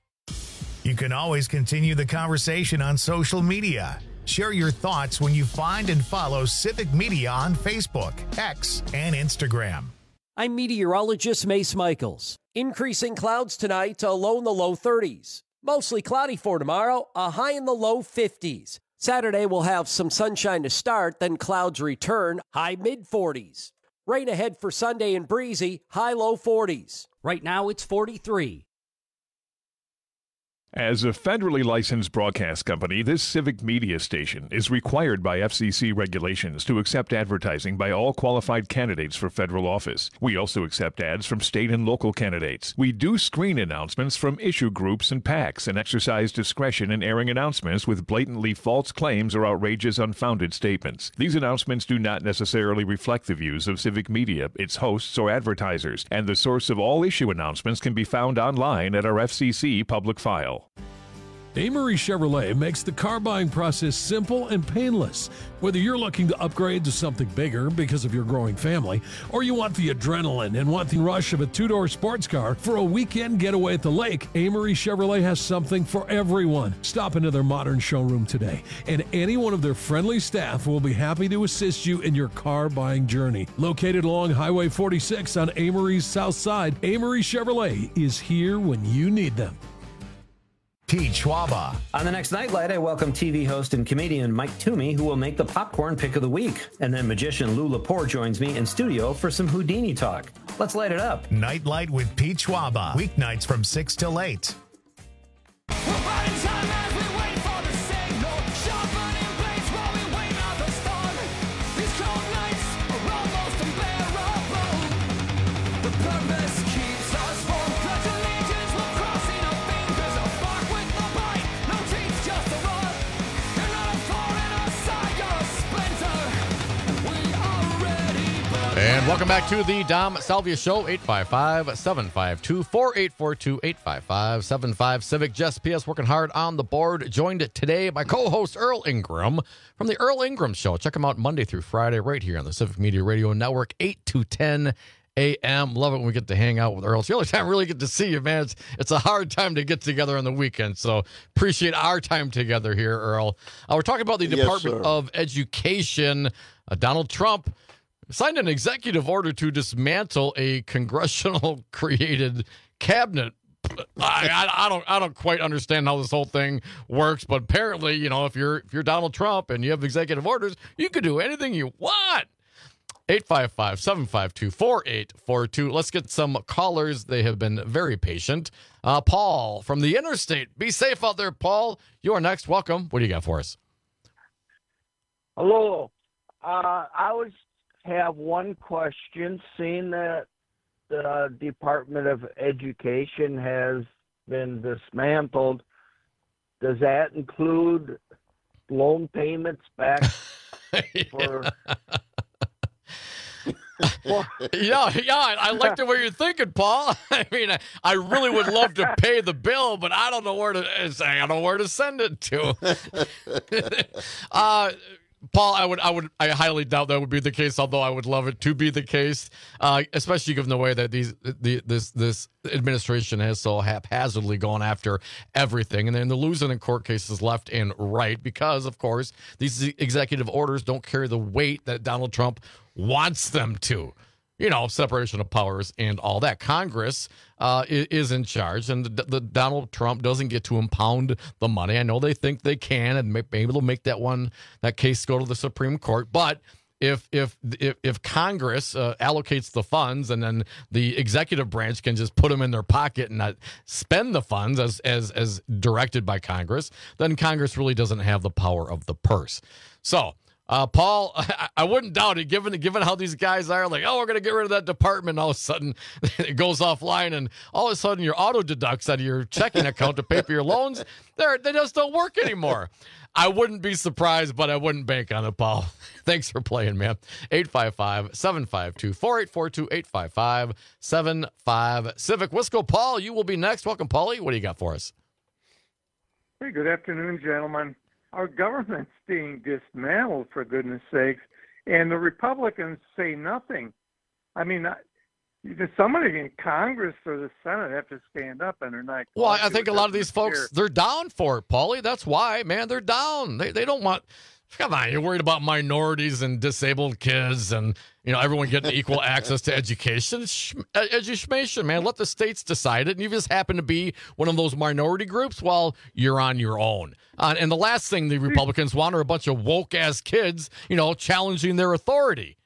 You can always continue the conversation on social media. Share your thoughts when you find and follow Civic Media on Facebook, X, and Instagram. I'm meteorologist Mace Michaels. Increasing clouds tonight to a low in the low thirties. Mostly cloudy for tomorrow, a high in the low fifties. Saturday we'll have some sunshine to start, then clouds return, high mid forties. Rain ahead for Sunday and breezy, high low forties. Right now it's forty-three. As a federally licensed broadcast company, this Civic Media station is required by F C C regulations to accept advertising by all qualified candidates for federal office. We also accept ads from state and local candidates. We do screen announcements from issue groups and PACs and exercise discretion in airing announcements with blatantly false claims or outrageous, unfounded statements. These announcements do not necessarily reflect the views of Civic Media, its hosts, or advertisers, and the source of all issue announcements can be found online at our F C C public file. Amory Chevrolet makes the car buying process simple and painless. Whether you're looking to upgrade to something bigger because of your growing family, or you want the adrenaline and want the rush of a two-door sports car for a weekend getaway at the lake, Amory Chevrolet has something for everyone. Stop into their modern showroom today, and any one of their friendly staff will be happy to assist you in your car buying journey. Located along Highway forty-six on Amory's south side, Amory Chevrolet is here when you need them. Pete Schwaba. On the next Nightlight, I welcome T V host and comedian Mike Toomey, who will make the popcorn pick of the week. And then magician Lou Lepore joins me in studio for some Houdini talk. Let's light it up. Nightlight with Pete Schwaba. Weeknights from six till eight. And welcome back to the Dom Salvia Show, eight five five, seven five two, four eight four two, eight five five, seven five Civic. Jess P S working hard on the board. Joined today by co-host Earl Ingram from the Earl Ingram Show. Check him out Monday through Friday right here on the Civic Media Radio Network, eight to ten a.m. Love it when we get to hang out with Earl. It's the only time I really get to see you, man. It's, it's a hard time to get together on the weekend, so appreciate our time together here, Earl. Uh, we're talking about the Yes, Department sir. of Education. Uh, Donald Trump signed an executive order to dismantle a congressional-created cabinet. I, I, I don't I don't quite understand how this whole thing works, but apparently, you know, if you're if you're Donald Trump and you have executive orders, you can do anything you want. eight five five, seven five two, four eight four two. Let's get some callers. They have been very patient. Uh, Paul from the Interstate. Be safe out there, Paul. You are next. Welcome. What do you got for us? Hello. Uh, I was have one question. Seeing that the Department of Education has been dismantled, does that include loan payments back for? yeah, yeah, I like the way you're thinking, Paul. I mean, I, I really would love to pay the bill, but I don't know where to. I don't know where to send it to. uh, Paul, I would, I would, I highly doubt that would be the case. Although I would love it to be the case, uh, especially given the way that these, the, this, this administration has so haphazardly gone after everything, and then the losing in court cases left and right because, of course, these executive orders don't carry the weight that Donald Trump wants them to. You know, separation of powers and all that. Congress uh, is in charge, and the, the Donald Trump doesn't get to impound the money. I know they think they can, and maybe they'll make that one that case go to the Supreme Court. But if if if, if Congress uh, allocates the funds, and then the executive branch can just put them in their pocket and not spend the funds as as as directed by Congress, then Congress really doesn't have the power of the purse. So. Uh, Paul, I, I wouldn't doubt it, given given how these guys are, like, oh, we're going to get rid of that department, and all of a sudden it goes offline, and all of a sudden your auto deducts out of your checking account to pay for your loans. They're, they just don't work anymore. I wouldn't be surprised, but I wouldn't bank on it, Paul. Thanks for playing, man. eight five five, seven five two, four eight four two, eight five five, seven five Civic. Wisco, Paul, you will be next. Welcome, Paulie. What do you got for us? Hey, good afternoon, gentlemen. Our government's being dismantled, for goodness sakes, and the Republicans say nothing. I mean, somebody in Congress or the Senate have to stand up and they're not. Well, I think a lot of these folks, they're down for it, Paulie. That's why, man, they're down. They they don't want. Come on, you're worried about minorities and disabled kids and, you know, everyone getting equal access to education. It's education, man. Let the states decide it. And you just happen to be one of those minority groups, well, you're on your own. Uh, and the last thing the Republicans want are a bunch of woke-ass kids, you know, challenging their authority.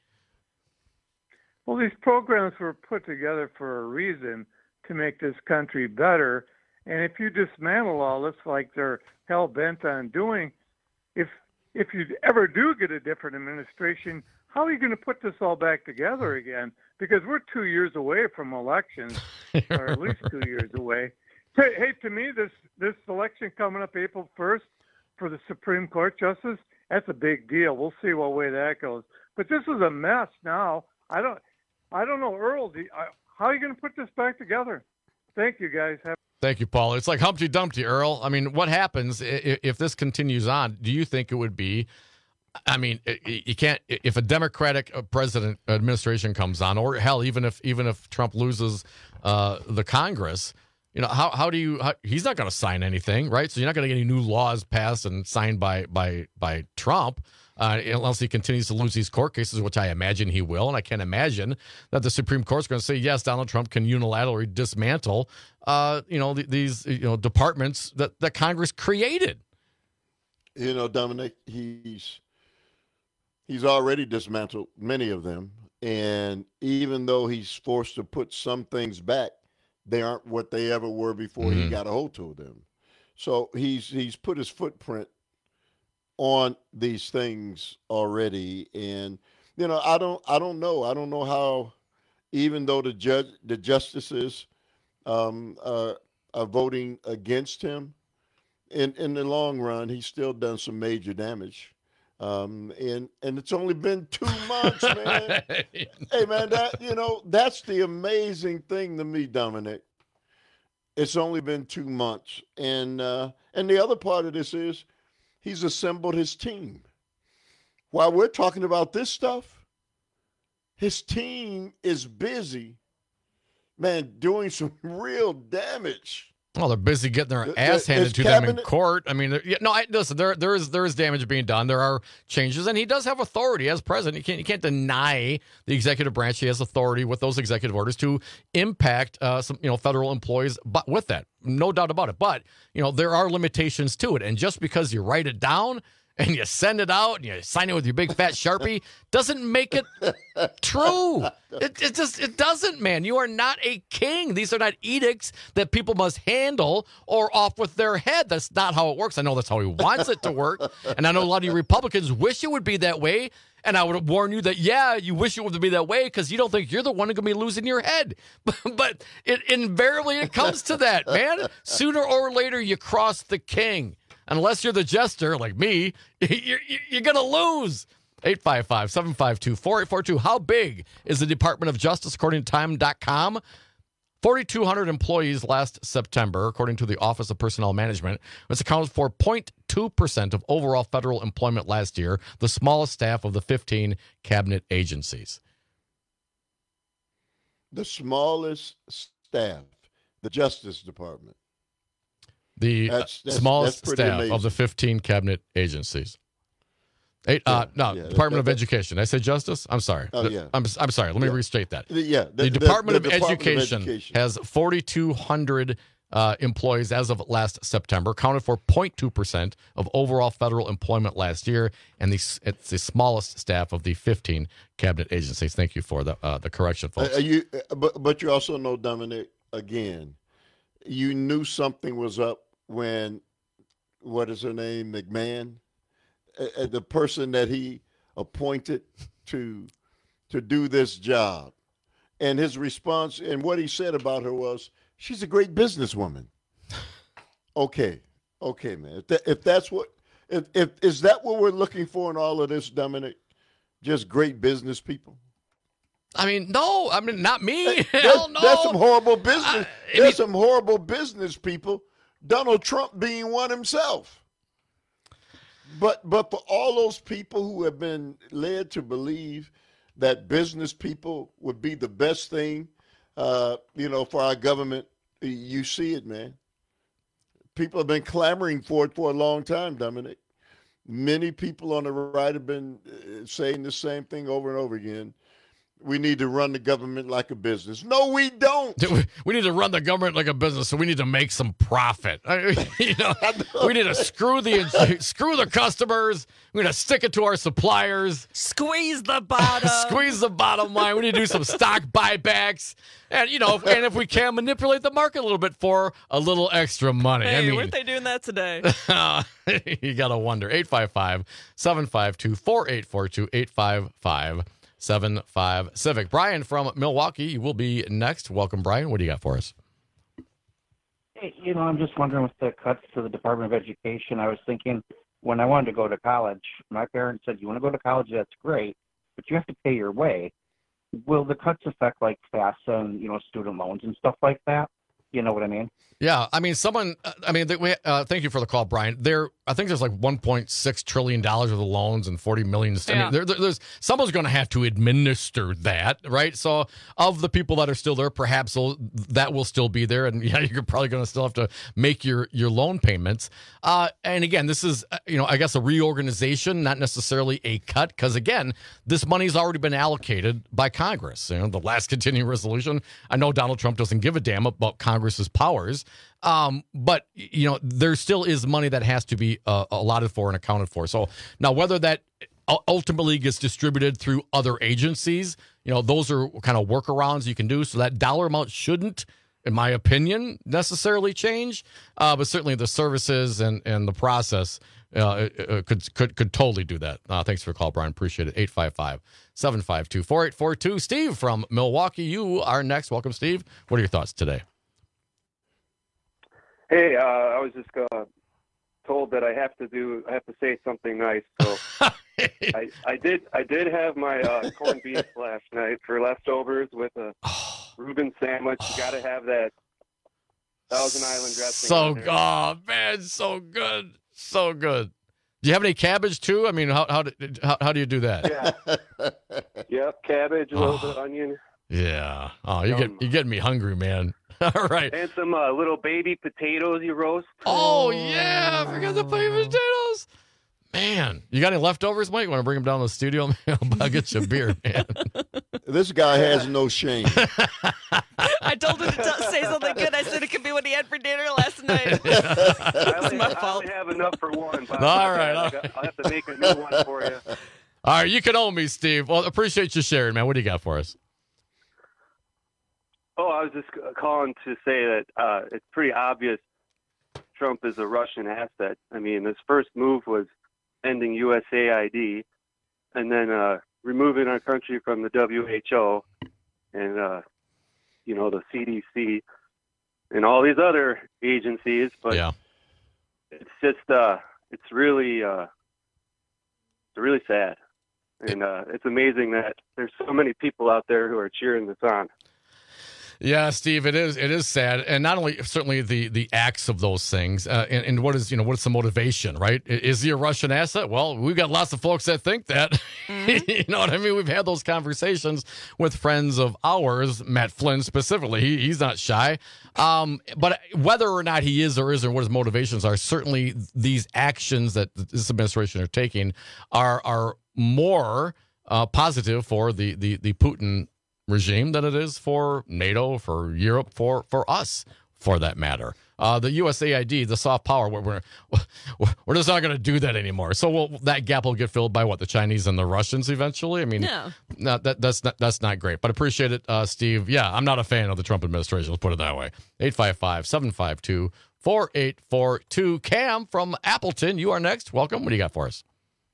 Well, these programs were put together for a reason, to make this country better. And if you dismantle all this like they're hell-bent on doing, if if you ever do get a different administration, how are you going to put this all back together again? Because we're two years away from elections, or at least two years away. Hey, hey, to me, this this election coming up April first for the Supreme Court justice, that's a big deal. We'll see what way that goes. But this is a mess now. I don't, I don't know, Earl. Do you, I, how are you going to put this back together? Thank you, guys. Have Thank you, Paul. It's like Humpty Dumpty, Earl. I mean, what happens if, if this continues on? Do you think it would be, I mean, you can't, if a Democratic president administration comes on, or hell, even if even if Trump loses uh, the Congress, you know, how how do you, how, he's not going to sign anything, right? So you're not going to get any new laws passed and signed by by by Trump. Uh, unless he continues to lose these court cases, which I imagine he will. And I can't imagine that the Supreme Court's going to say, yes, Donald Trump can unilaterally dismantle, uh, you know, th- these, you know, departments that, that Congress created. You know, Dominic, he's, he's already dismantled many of them. And even though he's forced to put some things back, they aren't what they ever were before Mm-hmm. he got a hold of them. So he's, he's put his footprint on these things already. And, you know, I don't, I don't know. I don't know how, even though the judge, the justices um, uh, are voting against him, in, in the long run, he's still done some major damage. Um, and, and it's only been two months, man. Hey, man, that, you know, that's the amazing thing to me, Dominic. It's only been two months. And, uh, and the other part of this is, he's assembled his team. While we're talking about this stuff, his team is busy, man, doing some real damage. Well, they're busy getting their The- ass the- handed his to them in cabinet- court. I mean, yeah, no, I, listen, there, there is there is damage being done. There are changes, and he does have authority as president. You can't you can't deny the executive branch. He has authority with those executive orders to impact uh, some you know federal employees. But with that, no doubt about it. But you know, there are limitations to it, and just because you write it down and you send it out and you sign it with your big fat Sharpie doesn't make it true. It, it just it doesn't, man. You are not a king. These are not edicts that people must handle or off with their head. That's not how it works. I know that's how he wants it to work. And I know a lot of you Republicans wish it would be that way. And I would warn you that, yeah, you wish it would be that way because you don't think you're the one who's going to be losing your head. But it invariably it comes to that, man. Sooner or later, you cross the king. Unless you're the jester like me, you're, you're going to lose. eight five five, seven five two, four eight four two. How big is the Department of Justice, according to time dot com? forty-two hundred employees last September, according to the Office of Personnel Management, which accounted for zero point two percent of overall federal employment last year, the smallest staff of the fifteen cabinet agencies. The smallest staff, the Justice Department. The That's- that's- smallest that's pretty staff amazing. of the fifteen cabinet agencies. Eight, uh, no, yeah, Department that- of Education. Did I say Justice? I'm sorry. Oh, The- yeah. I'm, I'm sorry. Let me Yeah. restate that. The- yeah, The, the- the- Department, the of, Department of Education Education. has forty-two hundred uh, employees as of last September, accounted for zero point two percent of overall federal employment last year, and the, it's the smallest staff of the fifteen cabinet agencies. Thank you for the uh, the correction, folks. Uh, you, uh, but but you also know, Dominic, again, you knew something was up when, what is her name, McMahon, uh, uh, the person that he appointed to to do this job, and his response and what he said about her was, she's a great businesswoman. Okay, okay, man. If, that, if that's what, if, if is that what we're looking for in all of this, Dominic? Just great business people. I mean, no, I mean, not me. That- Hell no. That's some horrible business. I- I There's mean- some horrible business people. Donald Trump being one himself. But but for all those people who have been led to believe that business people would be the best thing, uh, you know, for our government, you see it, man. People have been clamoring for it for a long time, Dominic. Many people on the right have been uh, saying the same thing over and over again. We need to run the government like a business. No, we don't. We need to run the government like a business, so we need to make some profit. I- you know, we need to screw the screw the customers. We need to stick it to our suppliers. Squeeze the bottom. Squeeze the bottom line. We need to do some stock buybacks, and you know, and if we can, manipulate the market a little bit for a little extra money. Hey, I mean, weren't they doing that today? you gotta wonder. eight five five, seven five two, four eight four two, eight five five, seven five Civic. Brian from Milwaukee will be next. Welcome, Brian. What do you got for us? Hey, you know, I'm just wondering with the cuts to the Department of Education, I was thinking when I wanted to go to college, my parents said, you want to go to college, that's great, but you have to pay your way. Will the cuts affect like FAFSA and, you know, student loans and stuff like that? You know what I mean? Yeah, I mean, someone. I mean, we, uh, thank you for the call, Brian. There, I think there's like one point six trillion dollars worth of loans and forty million. I Yeah. mean, there, there, there's someone's going to have to administer that, right? So, of the people that are still there, perhaps they'll- that will still be there, and yeah, you're probably going to still have to make your your loan payments. Uh, and again, this is uh, you know, I guess a reorganization, not necessarily a cut, because again, this money's already been allocated by Congress. You know, the last continuing resolution. I know Donald Trump doesn't give a damn about Congress's powers. Um, but, you know, there still is money that has to be uh, allotted for and accounted for. So now whether that ultimately gets distributed through other agencies, you know, those are kind of workarounds you can do. So that dollar amount shouldn't, in my opinion, necessarily change. Uh, but certainly the services and, and the process uh, uh, could, could could totally do that. Uh, thanks for the call, Brian. Appreciate it. eight five five, seven five two, four eight four two. Steve from Milwaukee, you are next. Welcome, Steve. What are your thoughts today? Hey, uh, I was just uh, told that I have to do, I have to say something nice. So I, I did, I did have my uh, corned beef last night for leftovers with a Reuben sandwich. You got to have that Thousand Island dressing. So, on there. oh man, so good, so good. Do you have any cabbage too? I mean, how how do, how, how do you do that? Yeah. Yep, cabbage, a little bit of onion. Yeah. Oh, you get you getting me hungry, man. All right. And some uh, little baby potatoes you roast. Oh yeah, I forgot the baby potatoes. Man, you got any leftovers, Mike? Want to bring them down to the studio? I'll get you a beer, man. This guy has no shame. I told him to t- say something good. I said it could be what he had for dinner last night. I only, I only have enough for one. But All right. I'll, I'll have to make a new one for you. All right, you can owe me, Steve. Well, appreciate you sharing, man. What do you got for us? Oh, I was just calling to say that uh, it's pretty obvious Trump is a Russian asset. I mean, his first move was ending U S A I D and then uh, removing our country from the W H O and, uh, you know, the C D C and all these other agencies. But yeah. it's just, uh, it's really, uh, it's really sad. And uh, it's amazing that there's so many people out there who are cheering this on. Yeah, Steve, it is it is sad, and not only certainly the the acts of those things, uh, and, and what is you know what's the motivation, right? Is he a Russian asset? Well, we've got lots of folks that think that. Mm-hmm. You know what I mean? We've had those conversations with friends of ours, Matt Flynn specifically. He, he's not shy, um, but whether or not he is or isn't, what his motivations are, certainly these actions that this administration are taking are are more uh, positive for the the the Putin regime than it is for NATO, for Europe, for for us, for that matter. Uh, the U S A I D, the soft power, we're we're, we're just not going to do that anymore. So we'll, that gap will get filled by what, the Chinese and the Russians eventually. I mean, No. no, that that's not that's not great. But appreciate it, uh, Steve. Yeah, I'm not a fan of the Trump administration. Let's put it that way. eight five five, seven five two, four eight four two. Cam from Appleton, you are next. Welcome. What do you got for us?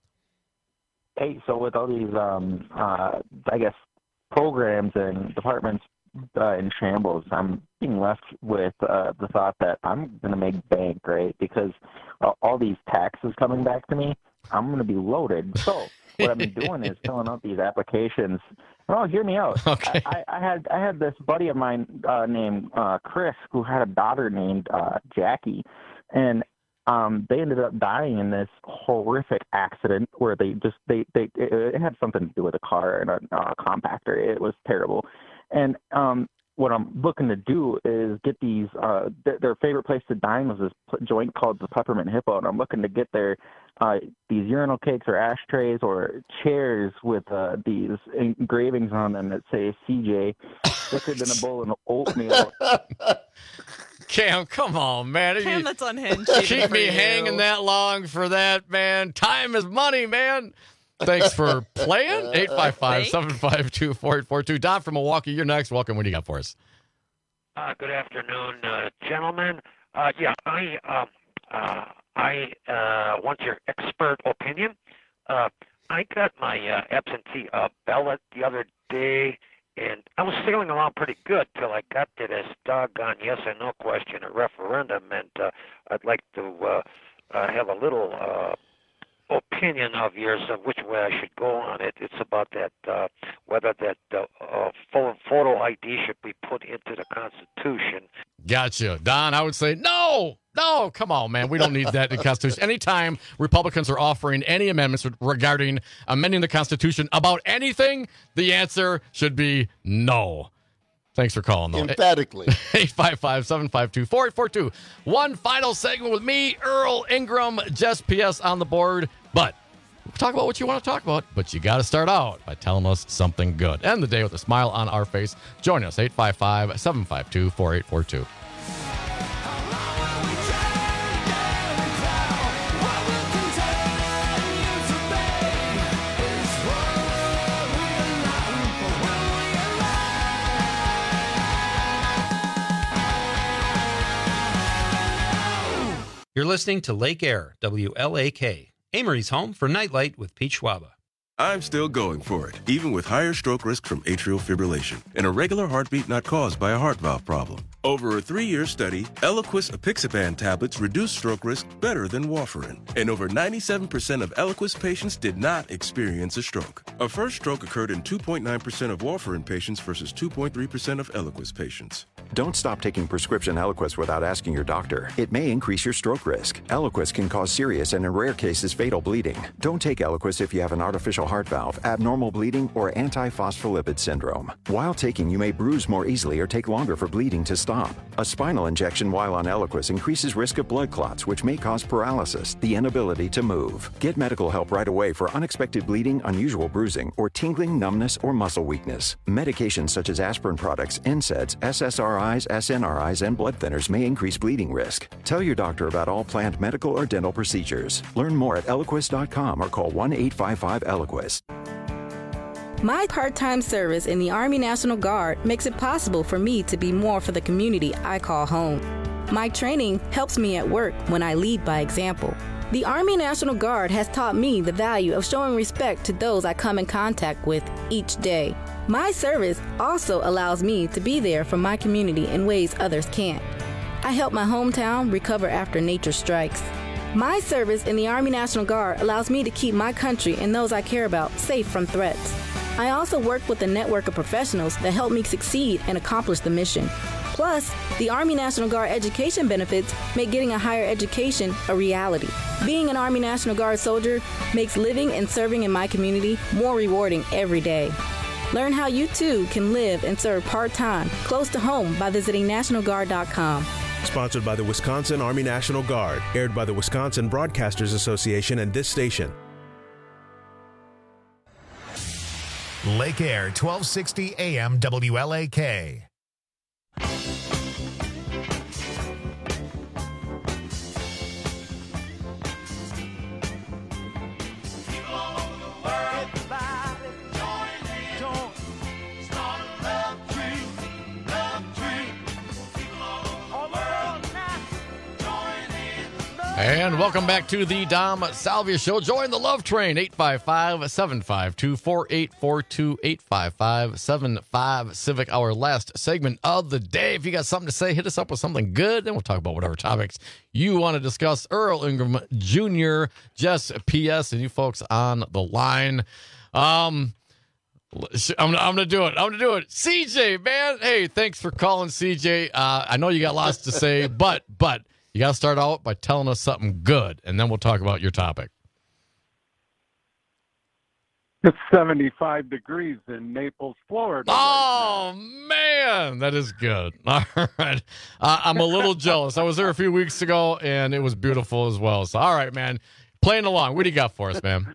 Hey, so with all these, um, uh, I guess, programs and departments uh, in shambles, I'm being left with uh, the thought that I'm going to make bank, right? Because uh, all these taxes coming back to me, I'm going to be loaded. So what I've been doing is filling out these applications. Oh, hear me out. Okay. I, I had I had this buddy of mine uh, named uh, Chris who had a daughter named uh, Jackie, and Um, they ended up dying in this horrific accident where they just they they it, it had something to do with a car and a uh, compactor. It was terrible, and um, what I'm looking to do is get these. Uh, th- their favorite place to dine was this p- joint called the Peppermint Hippo, and I'm looking to get their uh, these urinal cakes or ashtrays or chairs with uh, these engravings on them that say C J, thicker than a bowl of oatmeal. Cam, come on, man. Cam, You- that's unhinged. Keep even for me you. hanging that long for that, man. Time is money, man. Thanks for playing. eight five five, seven five two, four eight four two. Don from Milwaukee, you're next. Welcome. What do you got for us? Uh, good afternoon, uh, gentlemen. Uh, yeah, I uh, uh, I uh, want your expert opinion. Uh, I got my uh, absentee uh, ballot the other day, and I was sailing along pretty good till I got to this doggone yes or no question, a referendum, and uh, I'd like to uh, uh, have a little uh, opinion of yours of which way I should go on it. It's about that uh, whether that uh, uh, photo I D should be put into the Constitution. Gotcha. Don, I would say no. No, come on, man. We don't need that in the Constitution. Anytime Republicans are offering any amendments regarding amending the Constitution about anything, the answer should be no. Thanks for calling, though. Emphatically. eight five five, seven five two, four eight four two. One final segment with me, Earl Ingram, Jess P S on the board. But talk about what you want to talk about, but you got to start out by telling us something good. End the day with a smile on our face. Join us, eight five five, seven five two, four eight four two. You're listening to Lake Air, W L A K, Amory's home for Nightlight with Pete Schwaba. I'm still going for it, even with higher stroke risk from atrial fibrillation, an irregular heartbeat not caused by a heart valve problem. Over a three-year study, Eliquis apixaban tablets reduced stroke risk better than warfarin, and over ninety-seven percent of Eliquis patients did not experience a stroke. A first stroke occurred in two point nine percent of warfarin patients versus two point three percent of Eliquis patients. Don't stop taking prescription Eliquis without asking your doctor. It may increase your stroke risk. Eliquis can cause serious and in rare cases fatal bleeding. Don't take Eliquis if you have an artificial heart valve, abnormal bleeding, or antiphospholipid syndrome. While taking, you may bruise more easily or take longer for bleeding to stop. A spinal injection while on Eliquis increases risk of blood clots, which may cause paralysis, the inability to move. Get medical help right away for unexpected bleeding, unusual bruising, or tingling, numbness, or muscle weakness. Medications such as aspirin products, N SAIDs, S S R Is, S N R Is, and blood thinners may increase bleeding risk. Tell your doctor about all planned medical or dental procedures. Learn more at Eliquis dot com or call one eight five five Eliquis. My part-time service in the Army National Guard makes it possible for me to be more for the community I call home. My training helps me at work when I lead by example. The Army National Guard has taught me the value of showing respect to those I come in contact with each day. My service also allows me to be there for my community in ways others can't. I help my hometown recover after nature strikes. My service in the Army National Guard allows me to keep my country and those I care about safe from threats. I also work with a network of professionals that help me succeed and accomplish the mission. Plus, the Army National Guard education benefits make getting a higher education a reality. Being an Army National Guard soldier makes living and serving in my community more rewarding every day. Learn how you too can live and serve part-time, close to home by visiting National Guard dot com. Sponsored by the Wisconsin Army National Guard, aired by the Wisconsin Broadcasters Association and this station. Lake Air, twelve sixty A M W L A K. And welcome back to the Dom Salvia Show. Join the Love Train, eight five five, seven five two, four eight four two, eight five five, seven five Civic, our last segment of the day. If you got something to say, hit us up with something good, then we'll talk about whatever topics you want to discuss. Earl Ingram Junior, Jess P S, and you folks on the line. Um... I'm, I'm going to do it. I'm going to do it. C J, man. Hey, thanks for calling, C J. Uh, I know you got lots to say, but but you got to start out by telling us something good, and then we'll talk about your topic. It's seventy-five degrees in Naples, Florida. Oh, right man. That is good. All right. Uh, I'm a little jealous. I was there a few weeks ago, and it was beautiful as well. So, all right, man. Playing along. What do you got for us, man?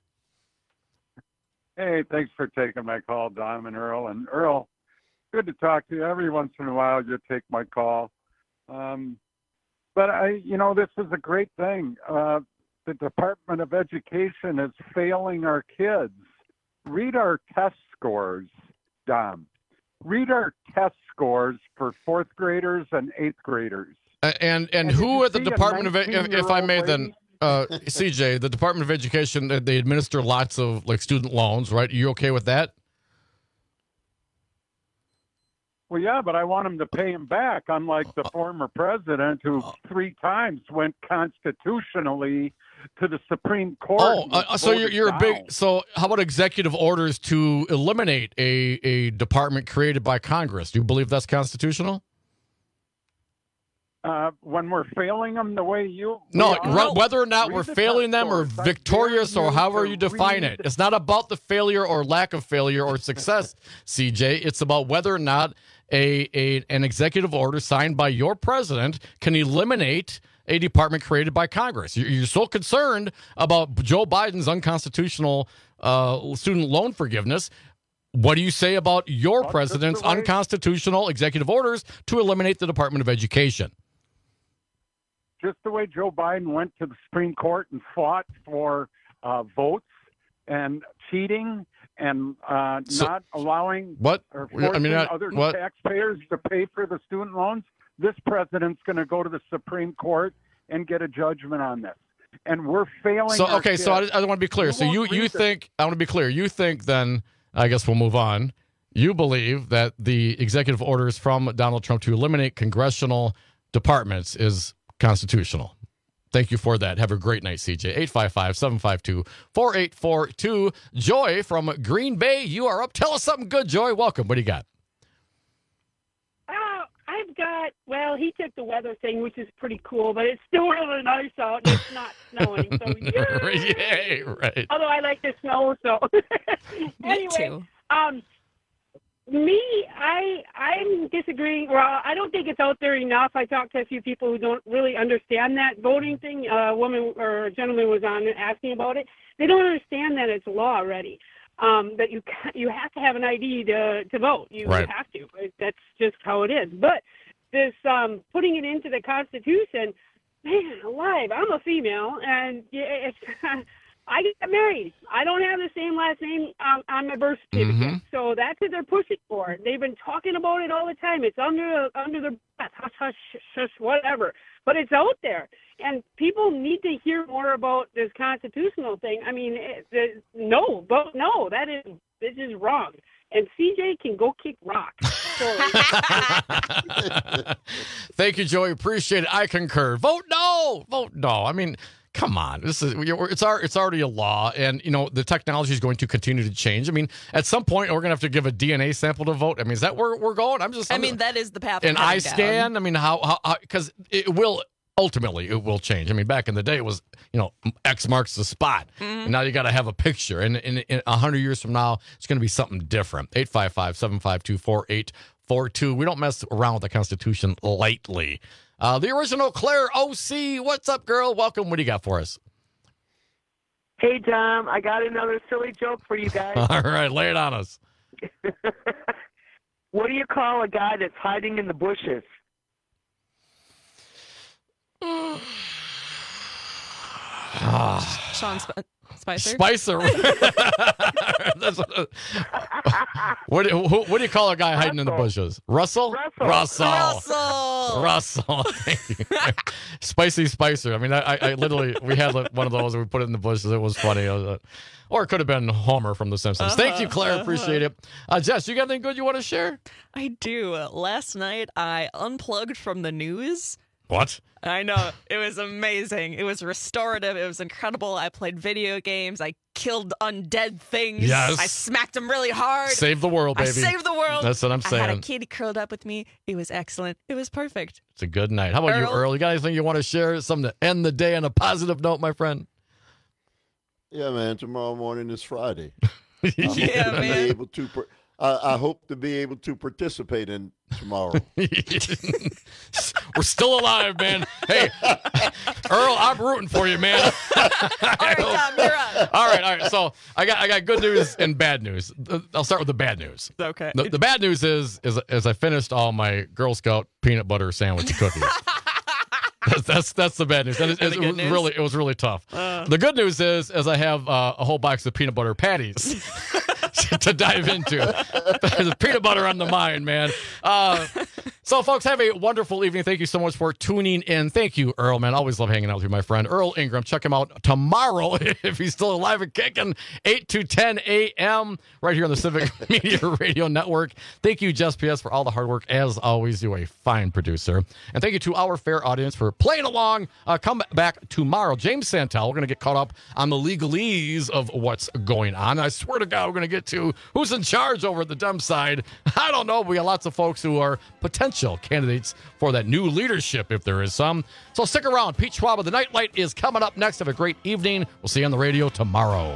Hey, thanks for taking my call, Dom and Earl. And Earl, good to talk to you. Every once in a while, you take my call. Um, but I, you know, this is a great thing. Uh, the Department of Education is failing our kids. Read our test scores, Dom. Read our test scores for fourth graders and eighth graders. Uh, and and, and who at the Department of, if, if I may, lady? then. Uh, C J, the Department of Education, they administer lots of like student loans, right? Are you okay with that? Well, yeah, but I want them to pay them back, unlike the former president who three times went constitutionally to the Supreme Court. Oh, uh, so you're, you're a big. So how about executive orders to eliminate a a department created by Congress? Do you believe that's constitutional? Uh, when we're failing them the way you No, we right, are, whether or not read we're the failing them or text source. I victorious dare or you however to you define read it. It's not about the failure or lack of failure or success, C J. It's about whether or not a, a an executive order signed by your president can eliminate a department created by Congress. You're, you're so concerned about Joe Biden's unconstitutional uh, student loan forgiveness. What do you say about your Well, president's just the way- unconstitutional executive orders to eliminate the Department of Education? Just the way Joe Biden went to the Supreme Court and fought for uh, votes and cheating and uh, So- not allowing What? or I mean, forcing uh, other what? taxpayers to pay for the student loans, this president's going to go to the Supreme Court and get a judgment on this. And we're failing. So our okay, so I, kids. I want to be clear. You So you won't you read it. think I want to be clear. You think then I guess we'll move on. You believe that the executive orders from Donald Trump to eliminate congressional departments is constitutional. Thank you for that. Have a great night, C J. eight five five, seven five two, four eight four two. Joy from Green Bay, you are up. Tell us something good, Joy. Welcome. What do you got? Oh, I've got, well, he took the weather thing, which is pretty cool, but it's still really nice out and it's not snowing. So, yay! Yay, right. Although I like the snow, so. anyway, too. um, me, I, I'm disagreeing. Well, I don't think it's out there enough. I talked to a few people who don't really understand that voting thing. A woman or a gentleman was on asking about it. They don't understand that it's law already. Um, that you ca- you have to have an I D to to vote. You Right. have to. That's just how it is. But this um, putting it into the Constitution, man, alive. I'm a female, and yeah, it's. I got married. I don't have the same last name um, on my birth certificate, Mhm. so that's what they're pushing for. They've been talking about it all the time. It's under under the breath, hush, hush, shush, shush, whatever. But it's out there, and people need to hear more about this constitutional thing. I mean, it, it, no, vote no. That is this is wrong. And C J can go kick rocks. So, Thank you, Joey. Appreciate it. I concur. Vote no. Vote no. I mean, come on. This is it's our it's already a law, and you know the technology is going to continue to change. I mean, at some point we're going to have to give a D N A sample to vote. I mean, is that where we're going? I'm just. I I'm mean, just, that is the path. an we're eye heading down. scan. I mean, how how because it will ultimately it will change. I mean, back in the day it was you know X marks the spot, Mhm. and now you got to have a picture. And in a hundred years from now, it's going to be something different. eight five five, seven five two, four eight four two. We don't mess around with the Constitution lightly. Uh, the original Claire O C. What's up, girl? Welcome. What do you got for us? Hey, Tom, I got another silly joke for you guys. All right, lay it on us. What do you call a guy that's hiding in the bushes? Sean Sp- Spicer. Spicer. That's what, what, do- who- what do you call a guy hiding in the bushes? Russell? Russell. Russell. Russell. Russell. Thank you. Spicy Spicer. I mean, I, I, I literally, we had like one of those and we put it in the bushes. It was funny. It was, uh, or it could have been Homer from The Simpsons. Thank you, Claire. Uh-huh, Appreciate it. Uh, Jess, you got anything good you want to share? I do. Last night, I unplugged from the news. What? I know. It was amazing. It was restorative. It was incredible. I played video games. I killed undead things. Yes. I smacked them really hard. Save the world, baby. I saved the world. That's what I'm saying. I had a kitty curled up with me. It was excellent. It was perfect. It's a good night. How about you, Earl? Earl? You got anything you want to share? Something to end the day on a positive note, my friend? Yeah, man. Tomorrow morning is Friday. Yeah, I hope to be man. able to. par- I, I hope to be able to participate in tomorrow. We're still alive, man. Hey, Earl, I'm rooting for you, man. All right, Tom, you're up. All right, all right. So I got I got good news and bad news. I'll start with the bad news. Okay. The, the bad news is is is I finished all my Girl Scout peanut butter sandwich cookies. That's, that's that's the bad news. And it, And it, the it good was news? really it was really tough. Uh. The good news is is I have uh, a whole box of peanut butter patties to dive into. There's peanut butter on the mind, man. Uh, So, folks, have a wonderful evening. Thank you so much for tuning in. Thank you, Earl, man. Always love hanging out with you, my friend. Earl Ingram. Check him out tomorrow if he's still alive and kicking, eight to ten a.m. right here on the Civic Media Radio Network. Thank you, Jess P S, for all the hard work. As always, you're a fine producer. And thank you to our fair audience for playing along. Uh, come back tomorrow. James Santel, we're going to get caught up on the legalese of what's going on. I swear to God, we're going to get to who's in charge over at the Dem side. I don't know. We got lots of folks who are potential candidates for that new leadership, if there is some. So stick around. Pete Schwab of the Nightlight is coming up next. Have a great evening. We'll see you on the radio tomorrow.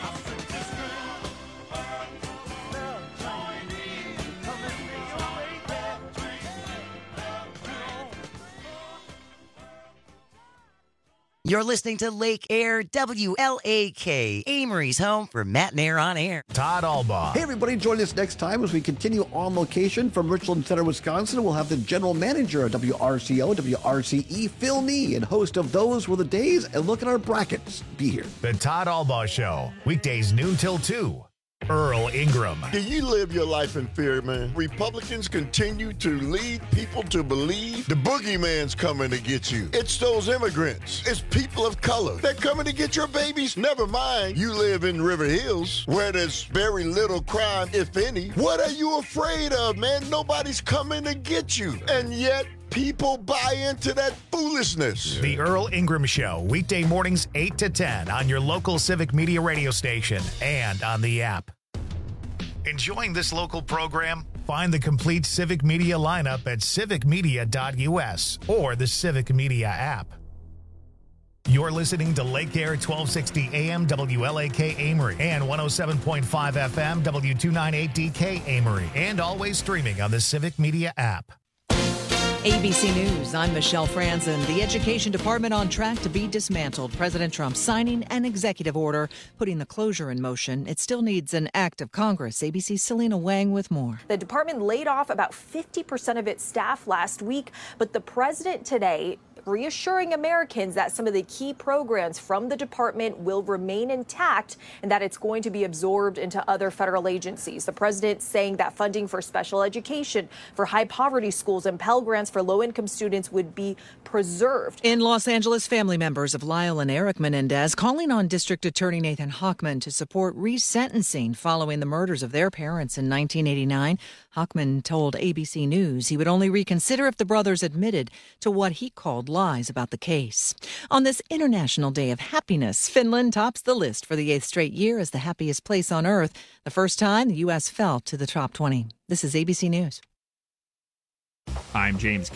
You're listening to Lake Air, W L A K, Amory's home for Matt and Air on Air. Todd Albaugh. Hey, everybody, join us next time as we continue on location from Richland Center, Wisconsin. We'll have the general manager of W R C O, W R C E, Phil Nee, and host of Those Were the Days, and look at our brackets. Be here. The Todd Albaugh Show, weekdays noon till two. Earl Ingram. Do you live your life in fear, man? Republicans continue to lead people to believe the boogeyman's coming to get you. It's those immigrants. It's people of color. They're coming to get your babies. Never mind, you live in River Hills, where there's very little crime, if any. What are you afraid of, man? Nobody's coming to get you. And yet, people buy into that foolishness. The Earl Ingram Show, weekday mornings eight to ten on your local Civic Media radio station and on the app. Enjoying this local program? Find the complete Civic Media lineup at civic media dot u s or the Civic Media app. You're listening to Lake Air twelve sixty A M W L A K Amory and one oh seven point five F M W two ninety-eight D K Amory, and always streaming on the Civic Media app. A B C News, I'm Michelle Franzen. The Education Department on track to be dismantled. President Trump signing an executive order, putting the closure in motion. It still needs an act of Congress. A B C's Selena Wang with more. The department laid off about fifty percent of its staff last week, but the president today reassuring Americans that some of the key programs from the department will remain intact and that it's going to be absorbed into other federal agencies. The president saying that funding for special education, for high poverty schools, and Pell Grants for low-income students would be preserved. In Los Angeles, family members of Lyle and Eric Menendez calling on District Attorney Nathan Hochman to support resentencing following the murders of their parents in nineteen eighty-nine. Hochman told A B C News he would only reconsider if the brothers admitted to what he called lies about the case. On this International Day of Happiness, Finland tops the list for the eighth straight year as the happiest place on earth. The first time the U S fell to the top twenty. This is A B C News. I'm James